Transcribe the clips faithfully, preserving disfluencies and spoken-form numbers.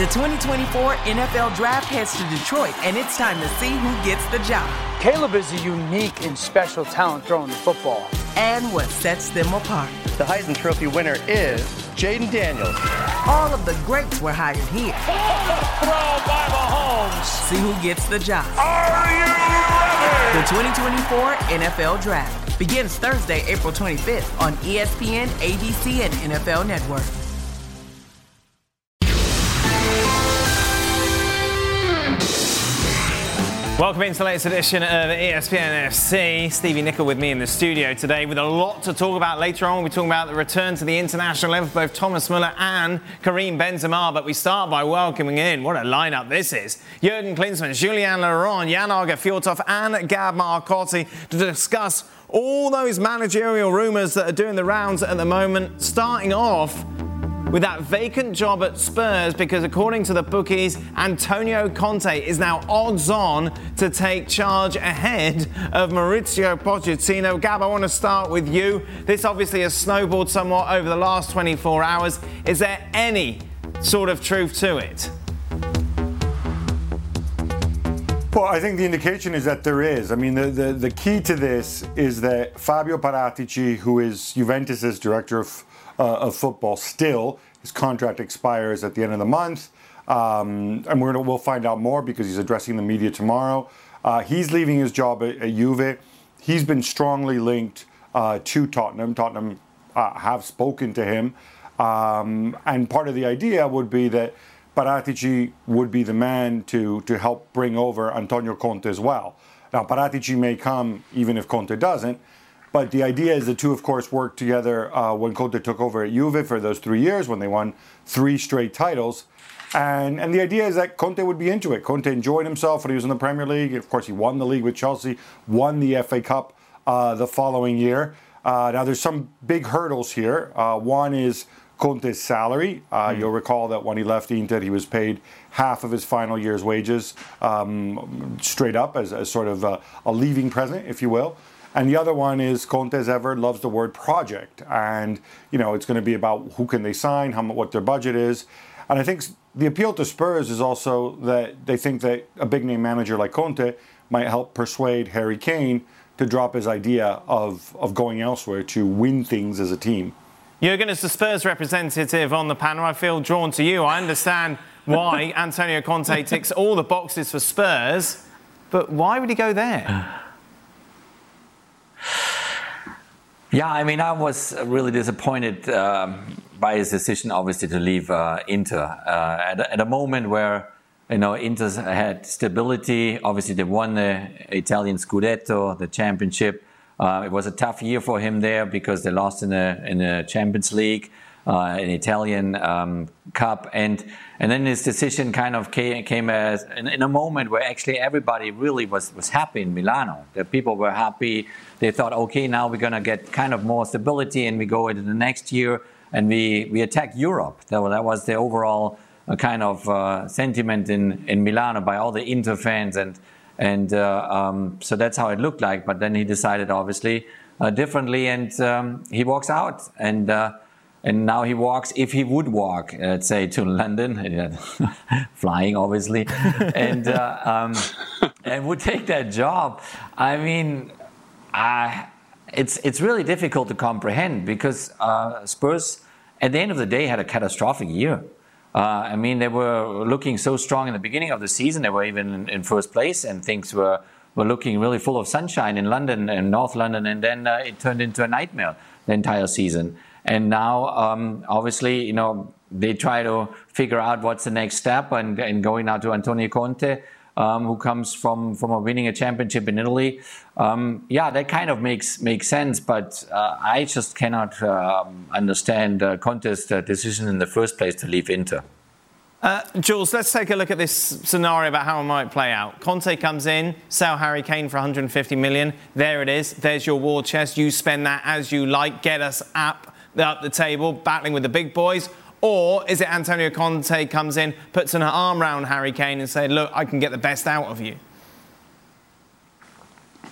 The twenty twenty-four N F L Draft heads to Detroit, and it's time to see who gets the job. Caleb is a unique and special talent throwing the football. And what sets them apart. The Heisman Trophy winner is Jaden Daniels. All of the greats were hired here. Throw by Mahomes. See who gets the job. Are you ready? The twenty twenty-four N F L Draft begins Thursday, April twenty-fifth on E S P N, A B C, and N F L Network. Welcome into the latest edition of E S P N F C. Stevie Nicol with me in the studio today with a lot to talk about. Later on, we'll be talking about the return to the international level for both Thomas Müller and Karim Benzema. But we start by welcoming in, what a lineup this is, Jurgen Klinsmann, Julien Laurent, Jan-Åge Fjørtoft and Gab Marcotti to discuss all those managerial rumours that are doing the rounds at the moment, starting off with that vacant job at Spurs, because according to the bookies, Antonio Conte is now odds on to take charge ahead of Mauricio Pochettino. Gab, I want to start with you. This obviously has snowballed somewhat over the last twenty-four hours. Is there any sort of truth to it? Well, I think the indication is that there is. I mean, the, the, the key to this is that Fabio Paratici, who is Juventus's director of Uh, of football still. His contract expires at the end of the month, um, and we're gonna, we'll find out more because he's addressing the media tomorrow. Uh, he's leaving his job at, at Juve. He's been strongly linked uh, to Tottenham. Tottenham uh, have spoken to him, um, and part of the idea would be that Paratici would be the man to to help bring over Antonio Conte as well. Now, Paratici may come even if Conte doesn't. But the idea is the two, of course, worked together uh, when Conte took over at Juve for those three years when they won three straight titles. And and the idea is that Conte would be into it. Conte enjoyed himself when he was in the Premier League. Of course, he won the league with Chelsea, won the F A Cup uh, the following year. Uh, now, there's some big hurdles here. Uh, one is Conte's salary. Uh, mm. You'll recall that when he left Inter, he was paid half of his final year's wages um, straight up as, as sort of a, a leaving present, if you will. And the other one is Conte, as ever, loves the word project. And, you know, it's going to be about who can they sign, how what their budget is. And I think the appeal to Spurs is also that they think that a big-name manager like Conte might help persuade Harry Kane to drop his idea of, of going elsewhere to win things as a team. Jurgen, as the Spurs representative on the panel, I feel drawn to you. I understand why Antonio Conte ticks all the boxes for Spurs, but why would he go there? Yeah, I mean, I was really disappointed um, by his decision, obviously, to leave uh, Inter uh, at, at a moment where, you know, Inter had stability. Obviously, they won the Italian Scudetto, the championship. Uh, it was a tough year for him there because they lost in the in the Champions League, uh, an Italian um, Cup, and and then his decision kind of came, came as in, in a moment where actually everybody really was was happy in Milano. The people were happy. They thought, okay, now we're going to get kind of more stability and we go into the next year and we, we attack Europe. That was, that was the overall uh, kind of uh, sentiment in, in Milano by all the Inter fans. And, and uh, um, so that's how it looked like. But then he decided, obviously, uh, differently and um, he walks out. And uh, and now he walks, if he would walk, let's say, to London, flying, obviously, and, uh, um, and would take that job. I mean... Uh, it's it's really difficult to comprehend because uh, Spurs, at the end of the day, had a catastrophic year. Uh, I mean, they were looking so strong in the beginning of the season. They were even in, in first place, and things were, were looking really full of sunshine in London and North London. And then uh, it turned into a nightmare the entire season. And now, um, obviously, you know, they try to figure out what's the next step, and, and going now to Antonio Conte. Um, who comes from, from a winning a championship in Italy. Um, yeah, that kind of makes makes sense, but uh, I just cannot um, understand uh, Conte's uh, decision in the first place to leave Inter. Uh, Jules, let's take a look at this scenario about how it might play out. Conte comes in, sell Harry Kane for one hundred fifty million. There it is. There's your war chest. You spend that as you like. Get us up, up the table, battling with the big boys. Or is it Antonio Conte comes in, puts an arm around Harry Kane and says, look, I can get the best out of you?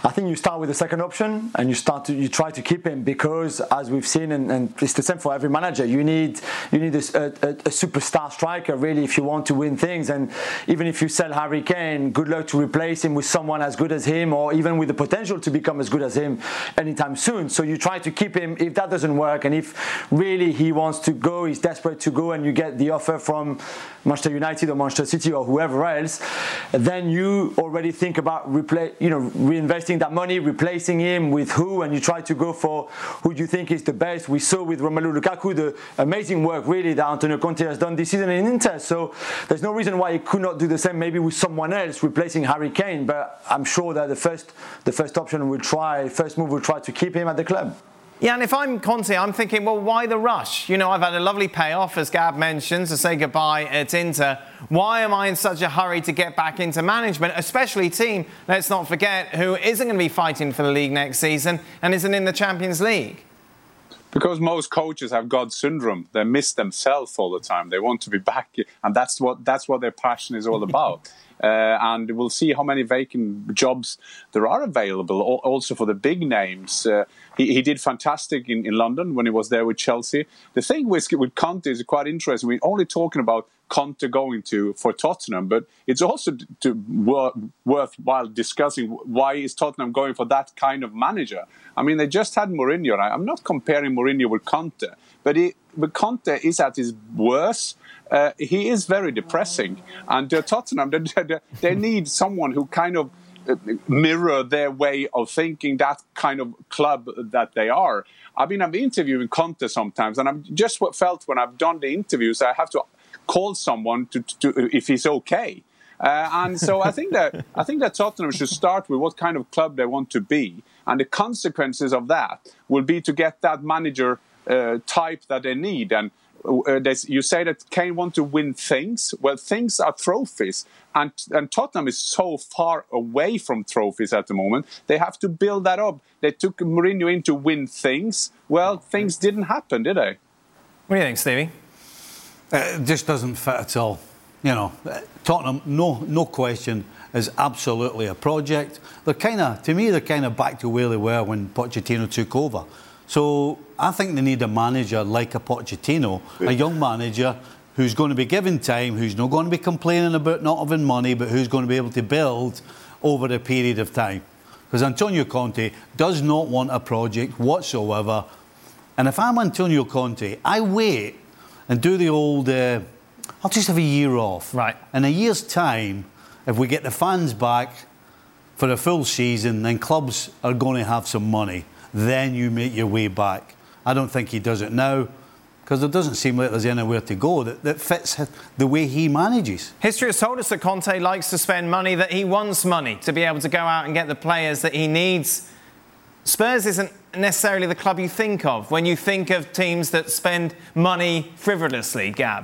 I think you start with the second option and you start to you try to keep him, because as we've seen, and, and it's the same for every manager, you need you need a, a, a superstar striker really if you want to win things. And even if you sell Harry Kane, good luck to replace him with someone as good as him, or even with the potential to become as good as him anytime soon. So you try to keep him. If that doesn't work, and if really he wants to go, he's desperate to go, and you get the offer from Manchester United or Manchester City or whoever else, then you already think about replay, you know, reinvesting that money, replacing him with who, and you try to go for who you think is the best. We saw with Romelu Lukaku the amazing work really that Antonio Conte has done this season in Inter. So there's no reason why he could not do the same, maybe with someone else replacing Harry Kane. But I'm sure that the first the first option will try, first move will try to keep him at the club. Yeah, and if I'm Conte, I'm thinking, well, why the rush? You know, I've had a lovely payoff, as Gab mentions, to say goodbye at Inter. Why am I in such a hurry to get back into management, especially a team, let's not forget, who isn't going to be fighting for the league next season and isn't in the Champions League? Because most coaches have God syndrome. They miss themselves all the time. They want to be back, and that's what that's what their passion is all about. Uh, and we'll see how many vacant jobs there are available, also for the big names. Uh, he, he did fantastic in, in London when he was there with Chelsea. The thing with, with Conte is quite interesting. We're only talking about Conte going to for Tottenham, but it's also to, to wor- worthwhile discussing why is Tottenham going for that kind of manager. I mean, they just had Mourinho. Right? I'm not comparing Mourinho with Conte, but, he, but Conte is at his worst. Uh, he is very depressing, and uh, Tottenham, they, they, they need someone who kind of uh, mirror their way of thinking, that kind of club that they are. I mean, I'm interviewing Conte sometimes, and I'm just what felt when I've done the interviews, I have to call someone to, to if he's okay. Uh, and so I think that I think that Tottenham should start with what kind of club they want to be, and the consequences of that will be to get that manager uh, type that they need. And Uh, you say that Kane wants to win things. Well, things are trophies, and and Tottenham is so far away from trophies at the moment. They have to build that up. They took Mourinho in to win things. Well, things didn't happen, did they? What do you think, Stevie? It just doesn't fit at all. You know, Tottenham, no, no question, is absolutely a project. They're kind of, to me, they're kind of back to where they were when Pochettino took over. So I think they need a manager like a Pochettino, a young manager who's going to be given time, who's not going to be complaining about not having money, but who's going to be able to build over a period of time. Because Antonio Conte does not want a project whatsoever. And if I'm Antonio Conte, I wait and do the old, uh, I'll just have a year off. Right. In a year's time, if we get the fans back for a full season, then clubs are going to have some money. Then you make your way back. I don't think he does it now, because there doesn't seem like there's anywhere to go that, that fits the way he manages. History has told us that Conte likes to spend money, that he wants money to be able to go out and get the players that he needs. Spurs isn't necessarily the club you think of when you think of teams that spend money frivolously, Gab.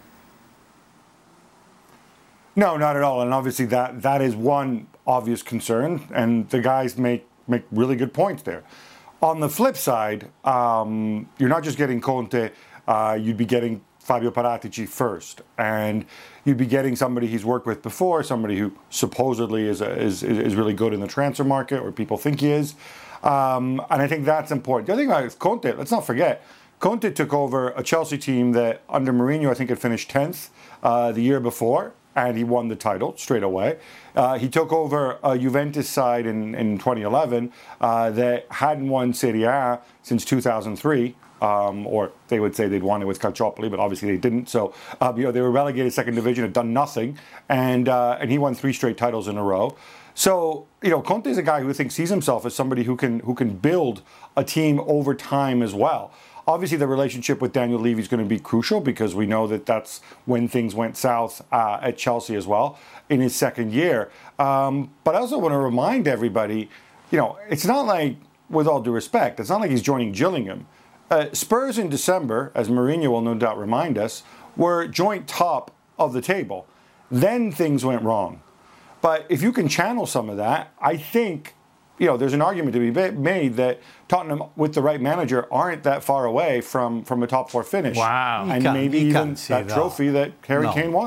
No, not at all. And obviously that that is one obvious concern, and the guys make make really good points there. On the flip side, um, you're not just getting Conte, uh, you'd be getting Fabio Paratici first. And you'd be getting somebody he's worked with before, somebody who supposedly is, a, is, is really good in the transfer market, or people think he is. Um, and I think that's important. The other thing about Conte, let's not forget, Conte took over a Chelsea team that under Mourinho, I think had finished tenth uh, the year before, and he won the title straight away. Uh, he took over a Juventus side in, in twenty eleven uh, that hadn't won Serie A since two thousand three, um, or they would say they'd won it with Calciopoli, but obviously they didn't. So, um, you know, they were relegated second division, had done nothing, and uh, and he won three straight titles in a row. So, you know, Conte is a guy who thinks sees himself as somebody who can who can build a team over time as well. Obviously, the relationship with Daniel Levy is going to be crucial, because we know that that's when things went south uh, at Chelsea as well in his second year. Um, but I also want to remind everybody, you know, it's not like, with all due respect, it's not like he's joining Gillingham. Uh, Spurs in December, as Mourinho will no doubt remind us, were joint top of the table. Then things went wrong. But if you can channel some of that, I think, you know, there's an argument to be made that Tottenham, with the right manager, aren't that far away from, from a top four finish. Wow. And maybe even that, that trophy that Harry no. Kane wants.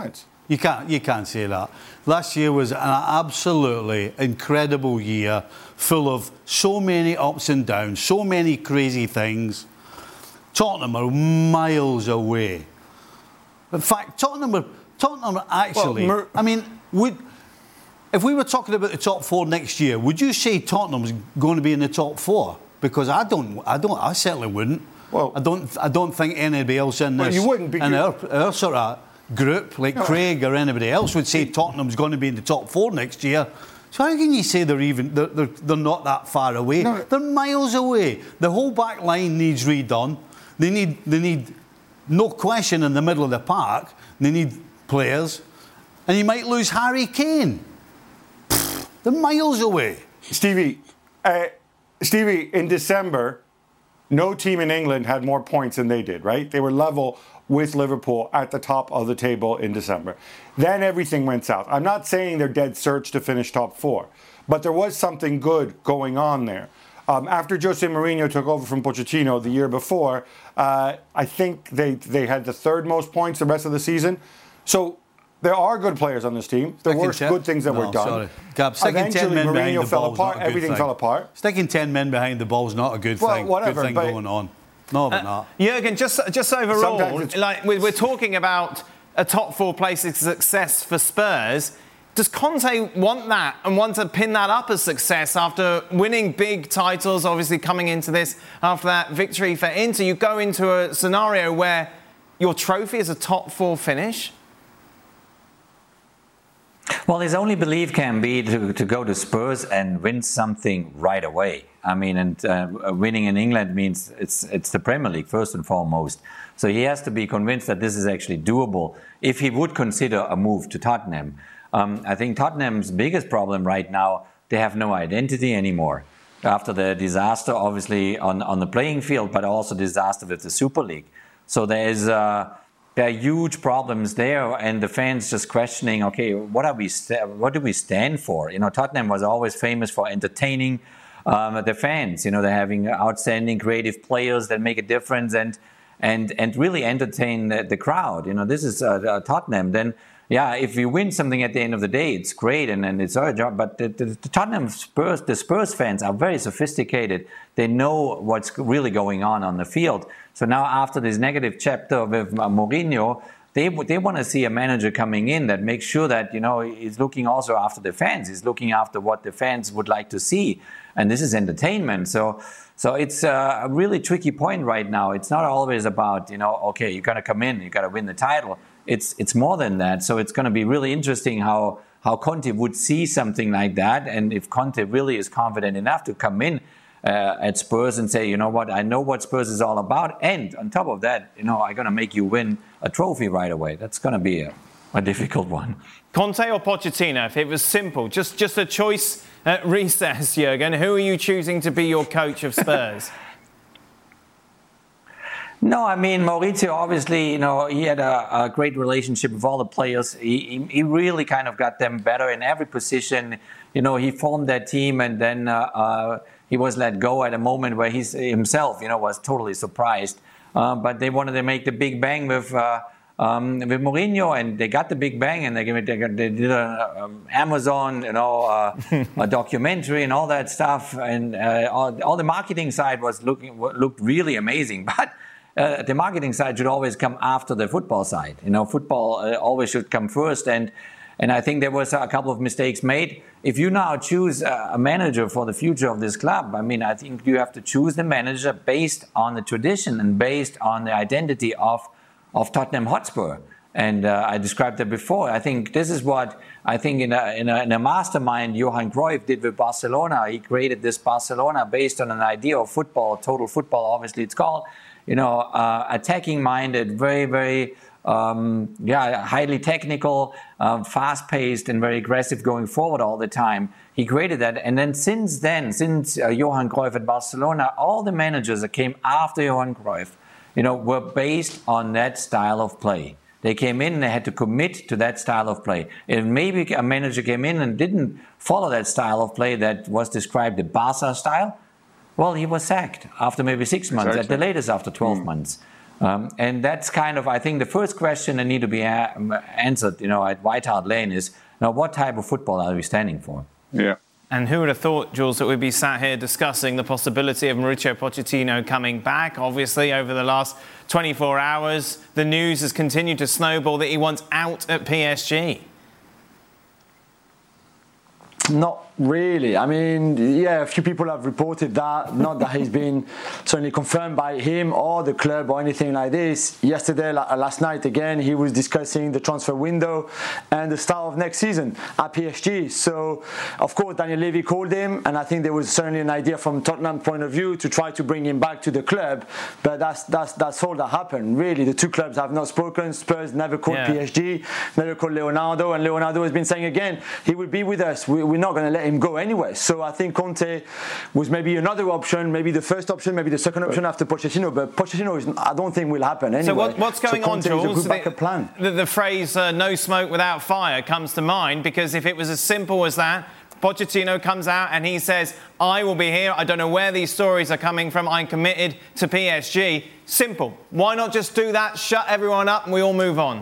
You can't, you can't say that. Last year was an absolutely incredible year, full of so many ups and downs, so many crazy things. Tottenham are miles away. In fact, Tottenham are, Tottenham are actually, well, Mer- I mean, would, if we were talking about the top four next year, would you say Tottenham's going to be in the top four? Because I don't, I don't, I certainly wouldn't. Well, I don't, I don't think anybody else in this, well, you wouldn't, in our, our sort of group, like no. Craig or anybody else, would say Tottenham's going to be in the top four next year. So how can you say they're even, they're, they're, they're not that far away? No. They're miles away. The whole back line needs redone. They need, they need, no question, in the middle of the park. They need players, and you might lose Harry Kane. Pfft, they're miles away. Stevie, uh, Stevie, in December, no team in England had more points than they did, right? They were level with Liverpool at the top of the table in December. Then everything went south. I'm not saying they're dead search to finish top four, but there was something good going on there. Um, after Jose Mourinho took over from Pochettino the year before, uh, I think they, they had the third most points the rest of the season. So there are good players on this team. There were good things that no, were done. Sorry. Gab, sticking ten men behind the fell ball apart. Everything thing. fell apart. Sticking ten men behind the ball is not a good well, thing. Whatever, good thing going on. No, but uh, not. Jurgen, just just overall, like we're, we're talking about a top four place of success for Spurs. Does Conte want that and want to pin that up as success after winning big titles, obviously coming into this after that victory for Inter? You go into a scenario where your trophy is a top four finish? Well, his only belief can be to, to go to Spurs and win something right away. I mean, and uh, winning in England means it's it's the Premier League first and foremost. So he has to be convinced that this is actually doable if he would consider a move to Tottenham. Um, I think Tottenham's biggest problem right now, they have no identity anymore. After the disaster, obviously, on, on the playing field, but also disaster with the Super League. So there is uh, there are huge problems there, and the fans just questioning, okay, what are we? St- what do we stand for? You know, Tottenham was always famous for entertaining um, the fans. You know, they're having outstanding creative players that make a difference and and and really entertain the, the crowd. You know, this is uh, uh, Tottenham. Then. Yeah, if you win something at the end of the day, it's great and, and it's our job. But the, the, the Tottenham Spurs, the Spurs fans are very sophisticated. They know what's really going on on the field. So now after this negative chapter with Mourinho, they they want to see a manager coming in that makes sure that, you know, he's looking also after the fans. He's looking after what the fans would like to see. And this is entertainment. So so it's a really tricky point right now. It's not always about, you know, okay, you got to come in, you got to win the title. It's it's more than that. So it's going to be really interesting how, how Conte would see something like that. And if Conte really is confident enough to come in uh, at Spurs and say, you know what, I know what Spurs is all about. And on top of that, you know, I'm going to make you win a trophy right away. That's going to be a, a difficult one. Conte or Pochettino? If it was simple, just, just a choice at recess, Jurgen, who are you choosing to be your coach of Spurs? No, I mean, Maurizio, obviously, you know, he had a, a great relationship with all the players. He, he, he really kind of got them better in every position. You know, he formed that team and then uh, uh, he was let go at a moment where he himself, you know, was totally surprised. Uh, but they wanted to make the big bang with uh, um, with Mourinho, and they got the big bang, and they, they, got, they did an um, Amazon, you know, uh, a documentary and all that stuff. And uh, all, all the marketing side was looking looked really amazing. But Uh, the marketing side should always come after the football side. You know, football uh, always should come first. And and I think there was a couple of mistakes made. If you now choose a, a manager for the future of this club, I mean, I think you have to choose the manager based on the tradition and based on the identity of, of Tottenham Hotspur. And uh, I described that before. I think this is what I think in a, in a, in a mastermind Johan Cruyff did with Barcelona. He created this Barcelona based on an idea of football, total football, obviously it's called. You know, uh, attacking-minded, very, very, um, yeah, highly technical, uh, fast-paced, and very aggressive going forward all the time. He created that, and then since then, since uh, Johan Cruyff at Barcelona, all the managers that came after Johan Cruyff, you know, were based on that style of play. They came in and they had to commit to that style of play. If maybe a manager came in and didn't follow that style of play that was described the Barca style, well, he was sacked after maybe six months, exactly. At the latest after twelve mm. months. Um, and that's kind of, I think, the first question that need to be a- answered, you know, at White Hart Lane is, now what type of football are we standing for? Yeah. And who would have thought, Jules, that we'd be sat here discussing the possibility of Mauricio Pochettino coming back? Obviously, over the last twenty-four hours, the news has continued to snowball that he wants out at P S G. Not really. I mean, yeah, a few people have reported that. Not that he's been certainly confirmed by him or the club or anything like this. Yesterday, last night, again, he was discussing the transfer window and the start of next season at P S G. So, of course, Daniel Levy called him, and I think there was certainly an idea from Tottenham's point of view to try to bring him back to the club. But that's that's that's all that happened. Really, the two clubs have not spoken. Spurs never called yeah. P S G, never called Leonardo, and Leonardo has been saying again he will be with us. We, we're not going to let him go anyway. So I think Conte was maybe another option, maybe the first option, maybe the second option after Pochettino. But Pochettino, is, I don't think will happen anyway. So what, what's going so on, Conte Jules? Is a good backup plan. The, the phrase uh, "no smoke without fire" comes to mind, because if it was as simple as that, Pochettino comes out and he says, "I will be here. I don't know where these stories are coming from. I'm committed to P S G." Simple. Why not just do that? Shut everyone up, and we all move on.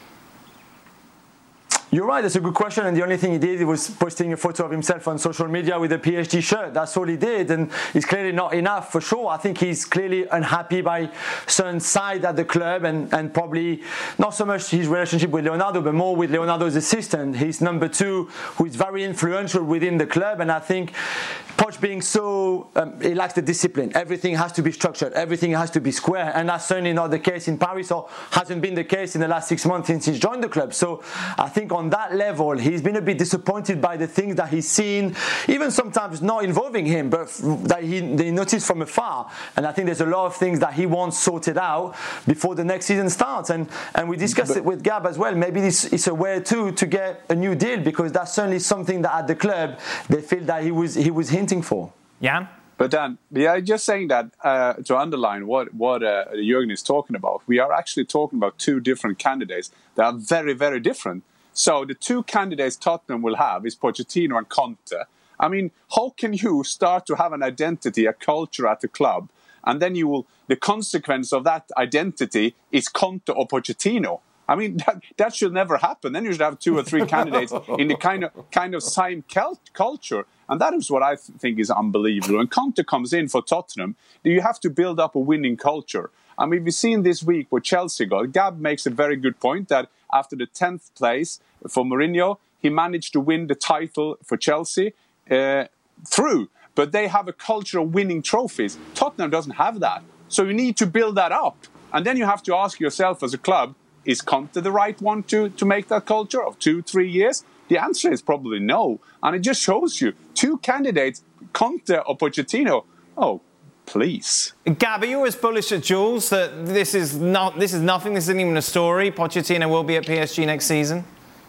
You're right, that's a good question, and the only thing he did was posting a photo of himself on social media with a P S G shirt. That's all he did, and it's clearly not enough for sure. I think he's clearly unhappy by certain side at the club, and, and probably not so much his relationship with Leonardo, but more with Leonardo's assistant, his number two, who is very influential within the club. And I think Poch being so, um, he lacks the discipline. Everything has to be structured, everything has to be square, and that's certainly not the case in Paris, or hasn't been the case in the last six months since he's joined the club. So I think on that level, he's been a bit disappointed by the things that he's seen, even sometimes not involving him, but that he, he noticed from afar. And I think there's a lot of things that he wants sorted out before the next season starts. And and we discussed but, it with Gab as well. Maybe this is a way too to get a new deal, because that's certainly something that at the club they feel that he was he was hinting for. Yeah. But Dan, yeah, just saying that uh, to underline what what uh, Jürgen is talking about, we are actually talking about two different candidates that are very, very different. So the two candidates Tottenham will have is Pochettino and Conte. I mean, how can you start to have an identity, a culture at the club, and then you will, the consequence of that identity is Conte or Pochettino? I mean, that, that should never happen. Then you should have two or three candidates in the kind of kind of same culture. And that is what I th- think is unbelievable. When Conte comes in for Tottenham, you have to build up a winning culture. I mean, we've seen this week what Chelsea got. Gab makes a very good point that after the tenth place for Mourinho, he managed to win the title for Chelsea uh, through. But they have a culture of winning trophies. Tottenham doesn't have that. So you need to build that up. And then you have to ask yourself as a club, is Conte the right one to, to make that culture of two, three years? The answer is probably no. And it just shows you two candidates, Conte or Pochettino. Oh, please. Gab, are you as bullish as Jules that this is not this is nothing, this isn't even a story? Pochettino will be at P S G next season?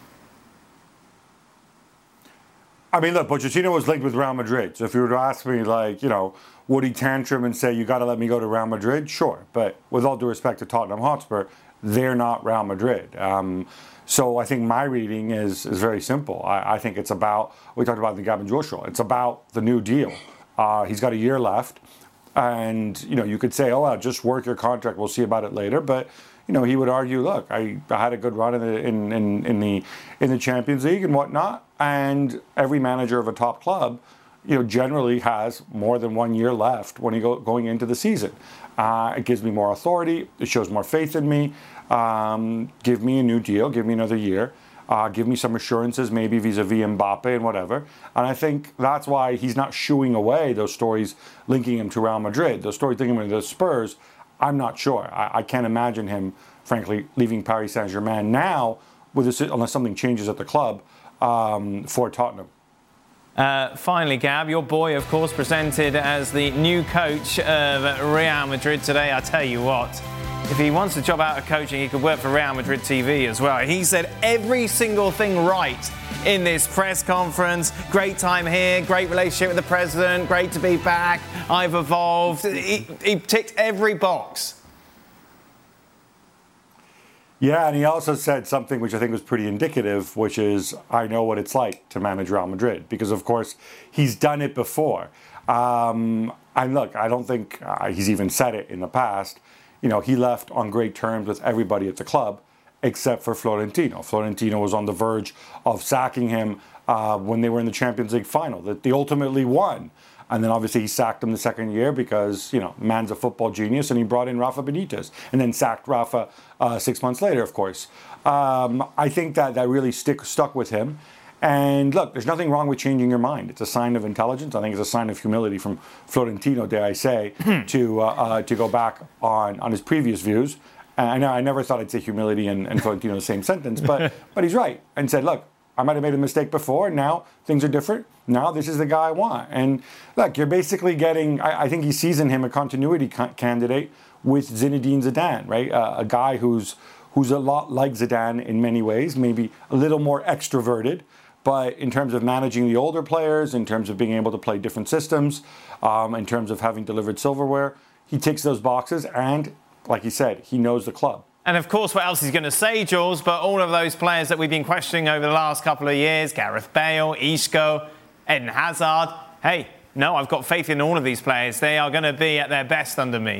I mean, look, Pochettino was linked with Real Madrid. So if you were to ask me, like, you know, would he tantrum and say, you got to let me go to Real Madrid? Sure. But with all due respect to Tottenham Hotspur, they're not Real Madrid. Um, so I think my reading is is very simple. I, I think it's about, we talked about the Gab and Jules show, it's about the new deal. Uh, he's got a year left. And, you know, you could say, oh, well, just work your contract. We'll see about it later. But, you know, he would argue, look, I, I had a good run in the, in, in, in the in the Champions League and whatnot. And every manager of a top club, you know, generally has more than one year left when he go going into the season. Uh, it gives me more authority. It shows more faith in me. Um, give me a new deal. Give me another year. Uh, give me some assurances, maybe vis-a-vis Mbappe and whatever. And I think that's why he's not shooing away those stories linking him to Real Madrid. Those stories linking him to the Spurs, I'm not sure. I, I can't imagine him, frankly, leaving Paris Saint-Germain now, with this, unless something changes at the club, um, for Tottenham. Uh, finally, Gab, your boy, of course, presented as the new coach of Real Madrid today. I tell you what, if he wants a job out of coaching, he could work for Real Madrid T V as well. He said every single thing right in this press conference. Great time here, great relationship with the president, great to be back, I've evolved. He, he ticked every box. Yeah, and he also said something which I think was pretty indicative, which is, I know what it's like to manage Real Madrid, because, of course, he's done it before. Um, and look, I don't think uh, he's even said it in the past. you know, he left on great terms with everybody at the club, except for Florentino. Florentino was on the verge of sacking him uh, when they were in the Champions League final, that they ultimately won. And then obviously he sacked him the second year because, you know, man's a football genius, and he brought in Rafa Benitez and then sacked Rafa uh, six months later, of course. Um, I think that that really stick, stuck with him. And look, there's nothing wrong with changing your mind. It's a sign of intelligence. I think it's a sign of humility from Florentino, dare I say, to uh, uh, to go back on, on his previous views. And I know I never thought I'd say humility and, and Florentino in the same sentence, but but he's right. And said, look, I might have made a mistake before. Now things are different. Now this is the guy I want. And look, you're basically getting, I, I think he sees in him a continuity ca- candidate with Zinedine Zidane, right? Uh, a guy who's who's a lot like Zidane in many ways, maybe a little more extroverted. But in terms of managing the older players, in terms of being able to play different systems, um, in terms of having delivered silverware, he ticks those boxes. And like he said, he knows the club. And of course, what else he's going to say, Jules, but all of those players that we've been questioning over the last couple of years, Gareth Bale, Isco, Eden Hazard, hey, no, I've got faith in all of these players. They are going to be at their best under me.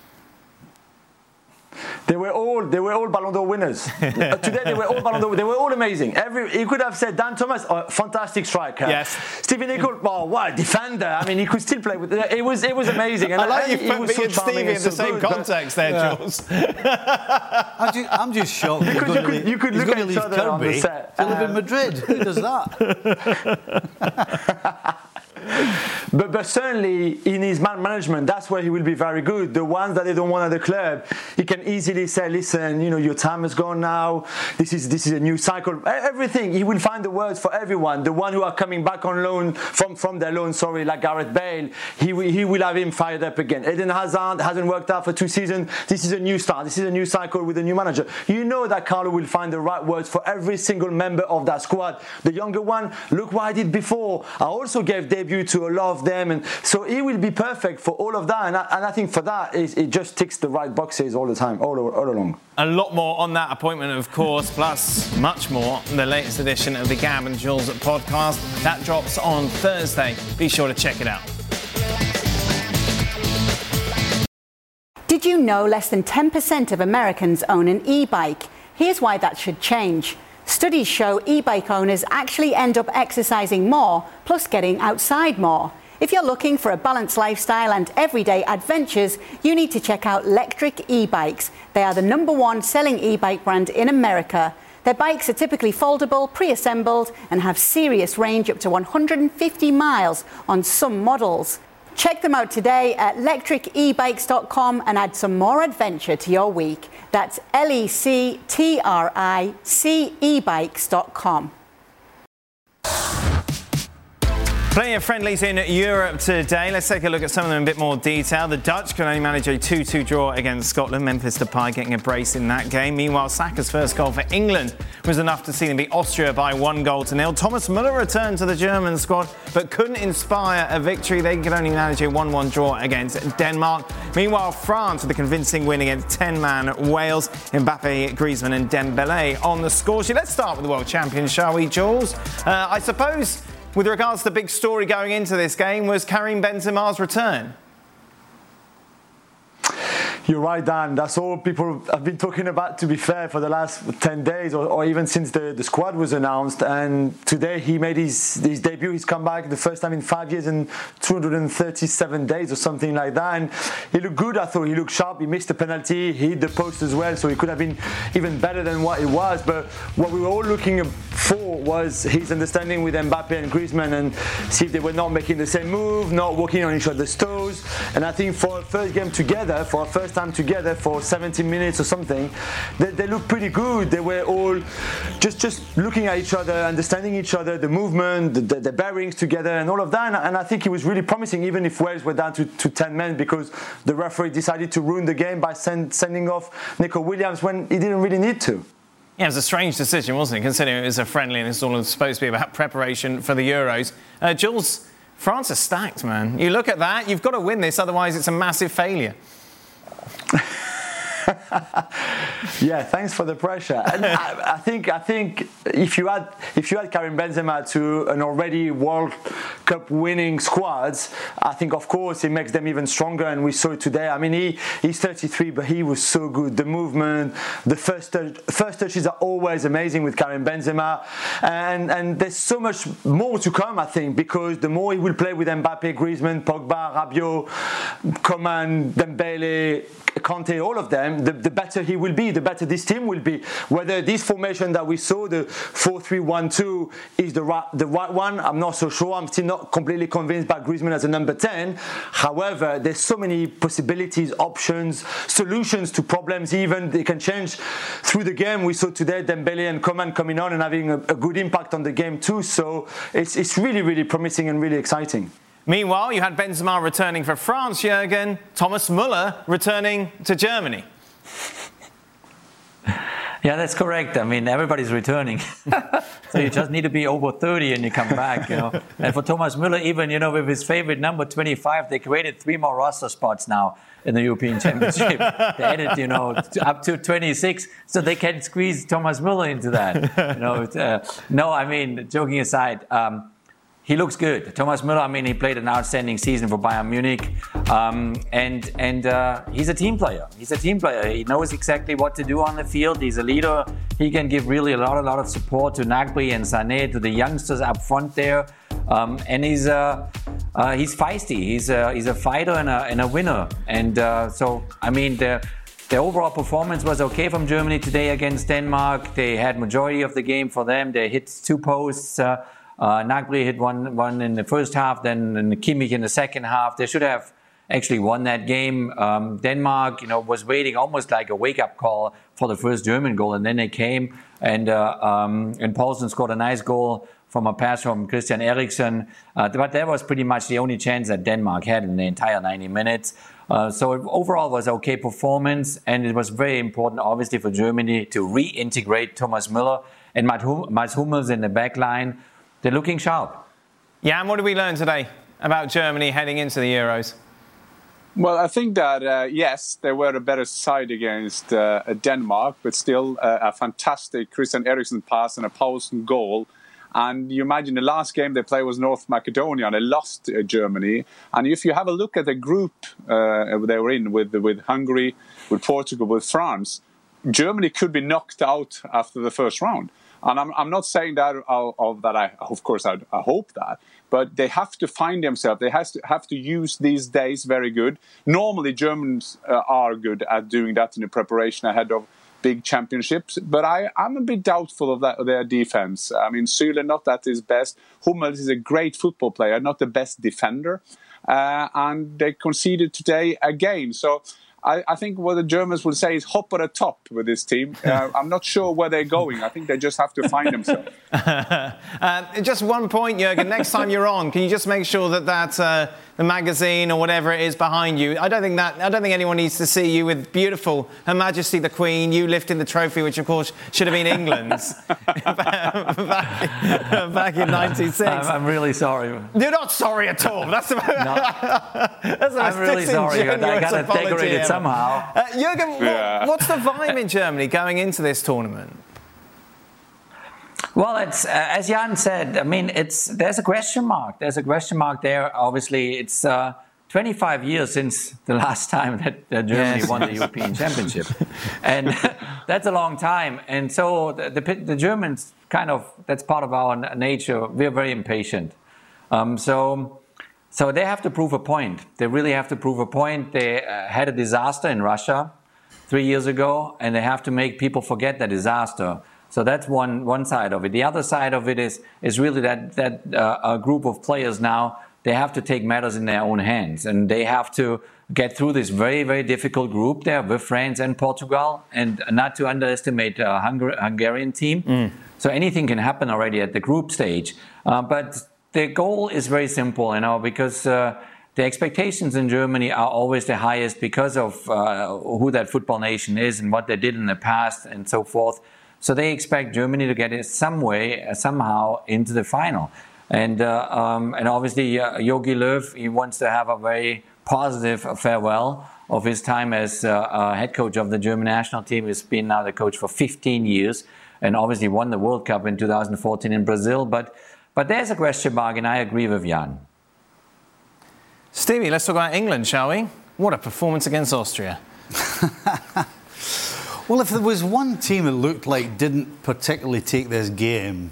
They were all they were all Ballon d'Or winners. Today they were all Ballon d'Or. They were all amazing. Every he could have said Dan Thomas, oh, fantastic striker. Yes. Stevie Nicol, oh, what a defender. I mean, he could still play with. It was it was amazing. And I like and you put me so and Stevie in so the same good, context there, yeah. Jules. I'm just, I'm just shocked. You could, you could, you could he's look going at to each leave other on the Kirby set. to live in Um, Madrid. Who does that? But, but certainly in his man management, that's where he will be very good. The ones that they don't want at the club, he can easily say, listen, you know, your time has gone now. This is this is a new cycle. Everything. He will find the words for everyone. The one who are coming back on loan from, from their loan, sorry, like Gareth Bale, he will, he will have him fired up again. Eden Hazard hasn't worked out for two seasons. This is a new start. This is a new cycle with a new manager. You know that Carlo will find the right words for every single member of that squad. The younger one, look what I did before. I also gave debut to a lot of them, and so he will be perfect for all of that. And I, and I think for that, it, it just ticks the right boxes all the time, all, all along. A lot more on that appointment, of course, plus much more in the latest edition of the Gab and Jules podcast. That drops on Thursday. Be sure to check it out. Did you know less than ten percent of Americans own an e-bike? Here's why that should change. Studies show e-bike owners actually end up exercising more, plus getting outside more. If you're looking for a balanced lifestyle and everyday adventures, you need to check out Lectric e-bikes. They are the number one selling e-bike brand in America. Their bikes are typically foldable, pre-assembled, and have serious range up to one hundred fifty miles on some models. Check them out today at lectric e bikes dot com and add some more adventure to your week. That's L E C T R I C e bikes dot com. Plenty of friendlies in Europe today. Let's take a look at some of them in a bit more detail. The Dutch could only manage a two two draw against Scotland. Memphis Depay getting a brace in that game. Meanwhile, Saka's first goal for England was enough to see them beat Austria by one goal to nil. Thomas Muller returned to the German squad, but couldn't inspire a victory. They could only manage a one one draw against Denmark. Meanwhile, France with a convincing win against ten-man Wales. Mbappe, Griezmann and Dembele on the score sheet. Let's start with the world champions, shall we, Jules? Uh, I suppose, with regards to the big story going into this game, was Karim Benzema's return. You're right, Dan. That's all people have been talking about, to be fair, for the last ten days or, or even since the, the squad was announced. And today he made his, his debut, his comeback, the first time in five years and two hundred thirty-seven days or something like that. And he looked good, I thought. He looked sharp. He missed the penalty. He hit the post as well, so he could have been even better than what it was. But what we were all looking for was his understanding with Mbappe and Griezmann and see if they were not making the same move, not walking on each other's toes. And I think for a first game together, for a first time together for seventy minutes or something, they, they looked pretty good. They were all just just looking at each other, understanding each other, the movement, the, the, the bearings together and all of that. And, and I think it was really promising, even if Wales were down to, to ten men, because the referee decided to ruin the game by send, sending off Nico Williams when he didn't really need to. Yeah, it was a strange decision, wasn't it, considering it was a friendly and it's all supposed to be about preparation for the Euros. Uh, Jules, France are stacked, man. You look at that, you've got to win this, otherwise it's a massive failure. Yeah, thanks for the pressure. And I, I think I think if you add if you add Karim Benzema to an already World Cup winning squads, I think of course it makes them even stronger. And we saw it today. I mean, he he's thirty-three, but he was so good. The movement, the first touch, first touches are always amazing with Karim Benzema, and and there's so much more to come. I think because the more he will play with Mbappe, Griezmann, Pogba, Rabiot, Coman, Dembele, Kanté, all of them, the, the better he will be, the better this team will be. Whether this formation that we saw, the four three one two, is the right, the right one, I'm not so sure. I'm still not completely convinced by Griezmann as a number ten. However, there's so many possibilities, options, solutions to problems even. They can change through the game. We saw today Dembele and Coman coming on and having a, a good impact on the game too. So it's, it's really, really promising and really exciting. Meanwhile, you had Benzema returning for France, Jürgen. Thomas Müller returning to Germany. Yeah, that's correct. I mean, everybody's returning. So you just need to be over thirty and you come back, you know. And for Thomas Müller, even, you know, with his favorite number twenty-five, they created three more roster spots now in the European Championship. They added, you know, up to twenty-six, so they can squeeze Thomas Müller into that. You know, uh, no, I mean, joking aside, um, he looks good. Thomas Müller, I mean, he played an outstanding season for Bayern Munich. Um, and and uh, he's a team player. He's a team player. He knows exactly what to do on the field. He's a leader. He can give really a lot, a lot of support to Gnabry and Sané, to the youngsters up front there. Um, and he's uh, uh, he's feisty. He's a, he's a fighter and a, and a winner. And uh, so, I mean, the, the overall performance was okay from Germany today against Denmark. They had majority of the game for them. They hit two posts. Uh, Uh, Gnabry hit one, one in the first half, then Kimmich in the second half. They should have actually won that game. Um, Denmark, you know, was waiting almost like a wake-up call for the first German goal, and then they came, and uh, um, and Poulsen scored a nice goal from a pass from Christian Eriksen. Uh, but that was pretty much the only chance that Denmark had in the entire ninety minutes. Uh, so overall, it was an okay performance, and it was very important, obviously, for Germany to reintegrate Thomas Müller and Mats Hummels in the back line. They're looking sharp. Yeah, and what did we learn today about Germany heading into the Euros? Well, I think that, uh, yes, they were a better side against uh, Denmark, but still uh, a fantastic Christian Eriksen pass and a Poulsen goal. And you imagine the last game they played was North Macedonia, and they lost uh, Germany. And if you have a look at the group uh, they were in with, with Hungary, with Portugal, with France, Germany could be knocked out after the first round. And I'm, I'm not saying that of, of that. I of course I, I hope that, but they have to find themselves. They has to have to use these days very good. Normally Germans uh, are good at doing that in the preparation ahead of big championships. But I I'm a bit doubtful of that of their defense. I mean, Süle not at his best. Hummels is a great football player, not the best defender, uh, and they conceded today again. So. I, I think what the Germans would say is hop at the top with this team. Uh, I'm not sure where they're going. I think they just have to find themselves. uh, just one point, Jürgen. Next time you're on, can you just make sure that that uh, the magazine or whatever it is behind you? I don't think that. I don't think anyone needs to see you with beautiful Her Majesty the Queen. You lifting the trophy, which of course should have been England's back, back in ninety-six. I'm, I'm really sorry. You're not sorry at all. That's the, no. That's the I'm really sorry. I got to decorate it somehow. Uh, Jürgen, yeah. what, what's the vibe in Germany going into this tournament? Well, it's uh, as Jan said. I mean, it's there's a question mark. There's a question mark there. Obviously, it's uh, twenty-five years since the last time that uh, Germany yes. won the European Championship, and that's a long time. And so the, the the Germans kind of that's part of our nature. We're very impatient. Um, so. So they have to prove a point. They really have to prove a point. They uh, had a disaster in Russia three years ago, and they have to make people forget that disaster. So that's one one side of it. The other side of it is is really that that uh, a group of players now, they have to take matters in their own hands, and they have to get through this very, very difficult group there with France and Portugal, and not to underestimate a Hungar- Hungarian team. Mm. So anything can happen already at the group stage. Uh, but the goal is very simple, you know, because uh, the expectations in Germany are always the highest because of uh, who that football nation is and what they did in the past and so forth. So they expect Germany to get it some way, uh, somehow into the final. And uh, um, and obviously uh, Jogi Löw, he wants to have a very positive farewell of his time as uh, uh, head coach of the German national team. He's been now the coach for fifteen years and obviously won the World Cup in two thousand fourteen in Brazil. But, but there's a question mark, and I agree with Jan. Stevie, let's talk about England, shall we? What a performance against Austria. Well, if there was one team that looked like didn't particularly take this game,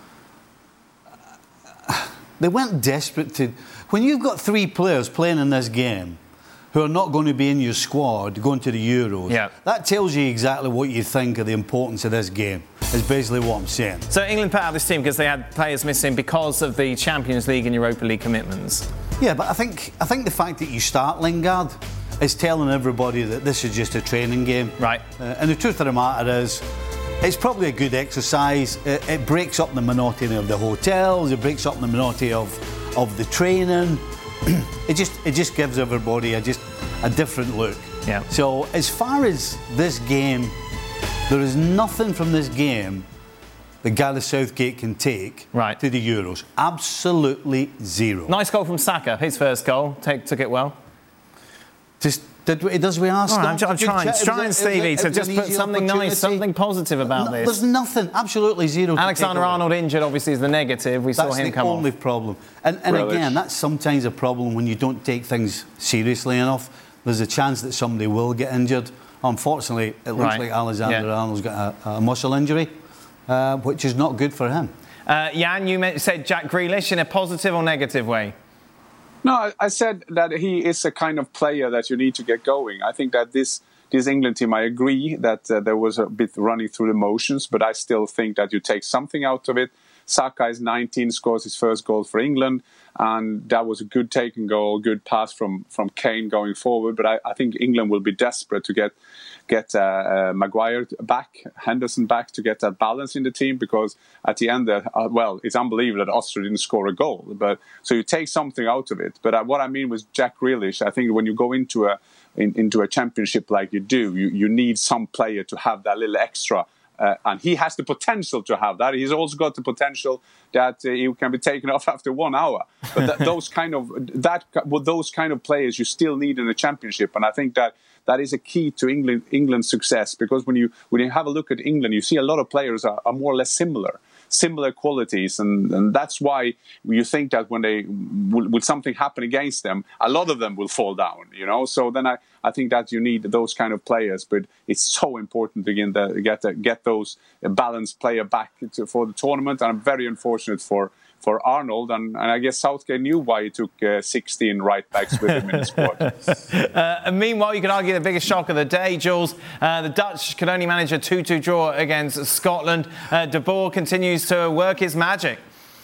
they weren't desperate to... When you've got three players playing in this game who are not going to be in your squad going to the Euros, yeah. that tells you exactly what you think of the importance of this game, is basically what I'm saying. So England put out this team because they had players missing because of the Champions League and Europa League commitments. Yeah, but I think I think the fact that you start Lingard is telling everybody that this is just a training game. Right. Uh, and the truth of the matter is, it's probably a good exercise. It, it breaks up the monotony of the hotels. It breaks up the monotony of of the training. it just it just gives everybody a just a different look. Yeah. So as far as this game, there is nothing from this game that Gareth Southgate can take right. to the Euros. Absolutely zero. Nice goal from Saka. His first goal. Take, took it well. Just did it does we ask? Right, I'm, I'm trying, trying, Stevie, to just put something nice, something positive about no, this. There's nothing, absolutely zero. Alexander-Arnold injured, obviously, is the negative. We that's saw him the come only off. problem. And, and again, that's sometimes a problem when you don't take things seriously enough. There's a chance that somebody will get injured. Unfortunately, it looks right. like Alexander-Arnold's yeah. got a, a muscle injury, uh, which is not good for him. Uh, Jan, you said Jack Grealish in a positive or negative way? No, I said that he is a kind of player that you need to get going. I think that this this England team, I agree that uh, there was a bit running through the motions, but I still think that you take something out of it. Saka is nineteen, scores his first goal for England, and that was a good taken goal, good pass from, from Kane going forward. But I, I think England will be desperate to get get uh, uh, Maguire back, Henderson back, to get that balance in the team, because at the end, uh, well, it's unbelievable that Austria didn't score a goal. But so you take something out of it. But uh, what I mean was Jack Grealish. I think when you go into a in, into a championship like you do, you, you need some player to have that little extra. Uh, and he has the potential to have that. He's also got the potential that uh, he can be taken off after one hour. But th- those kind of that with those kind of players you still need in a championship, and I think that that is a key to England England's success. Because when you when you have a look at England, you see a lot of players are, are more or less similar. Similar qualities, and, and that's why you think that when they will, will something happen against them, a lot of them will fall down, you know. So then I, I think that you need those kind of players, but it's so important to get the, get the, get those balanced player back to, for the tournament. And I'm very unfortunate for for Arnold, and, and I guess Southgate knew why he took uh, sixteen right backs with him in the squad. uh, and meanwhile, you could argue the biggest shock of the day, Jules. Uh, the Dutch could only manage a two two draw against Scotland. Uh, De Boer continues to work his magic.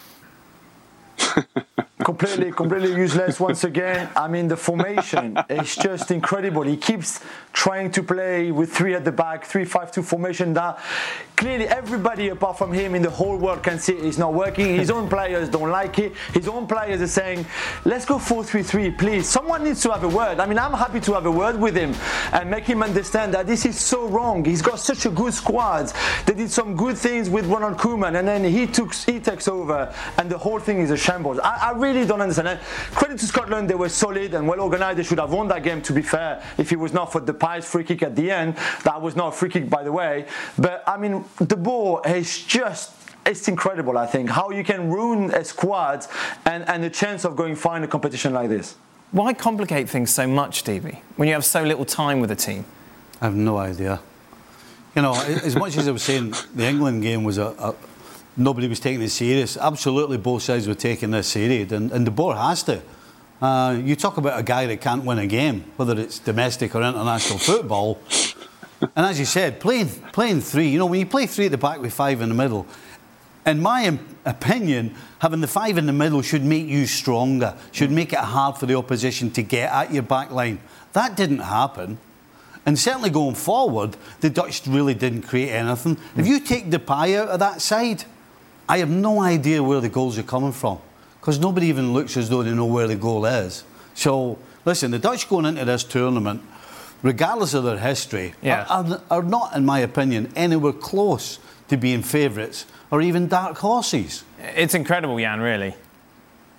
completely, completely useless once again. I mean, the formation is just incredible. He keeps trying to play with three at the back, three five two formation that clearly everybody apart from him in the whole world can see it's not working. His own players don't like it. His own players are saying, let's go four three three, please. Someone needs to have a word. I mean, I'm happy to have a word with him and make him understand that this is so wrong. He's got such a good squad. They did some good things with Ronald Koeman, and then he took he takes over, and the whole thing is a shambles. I, I really don't understand it. Credit to Scotland, they were solid and well organised. They should have won that game, to be fair, if it was not for the Pies free kick at the end. That was not a free kick, by the way. But I mean, De Boer is just, it's incredible, I think, how you can ruin a squad and, and the chance of going far in a competition like this. Why complicate things so much, Stevie, when you have so little time with a team? I have no idea. You know, as much as I was saying the England game was a, a nobody was taking it serious, absolutely both sides were taking this serious, and, and De Boer has to. Uh, you talk about a guy that can't win a game, whether it's domestic or international football, and as you said, playing playing three, you know, when you play three at the back with five in the middle, in my opinion, having the five in the middle should make you stronger, should make it hard for the opposition to get at your back line. That didn't happen. And certainly going forward, the Dutch really didn't create anything. Mm. If you take Depay out of that side, I have no idea where the goals are coming from, because nobody even looks as though they know where the goal is. So, listen, the Dutch going into this tournament, regardless of their history, yeah. are, are, are not, in my opinion, anywhere close to being favourites or even dark horses. It's incredible, Jan, really.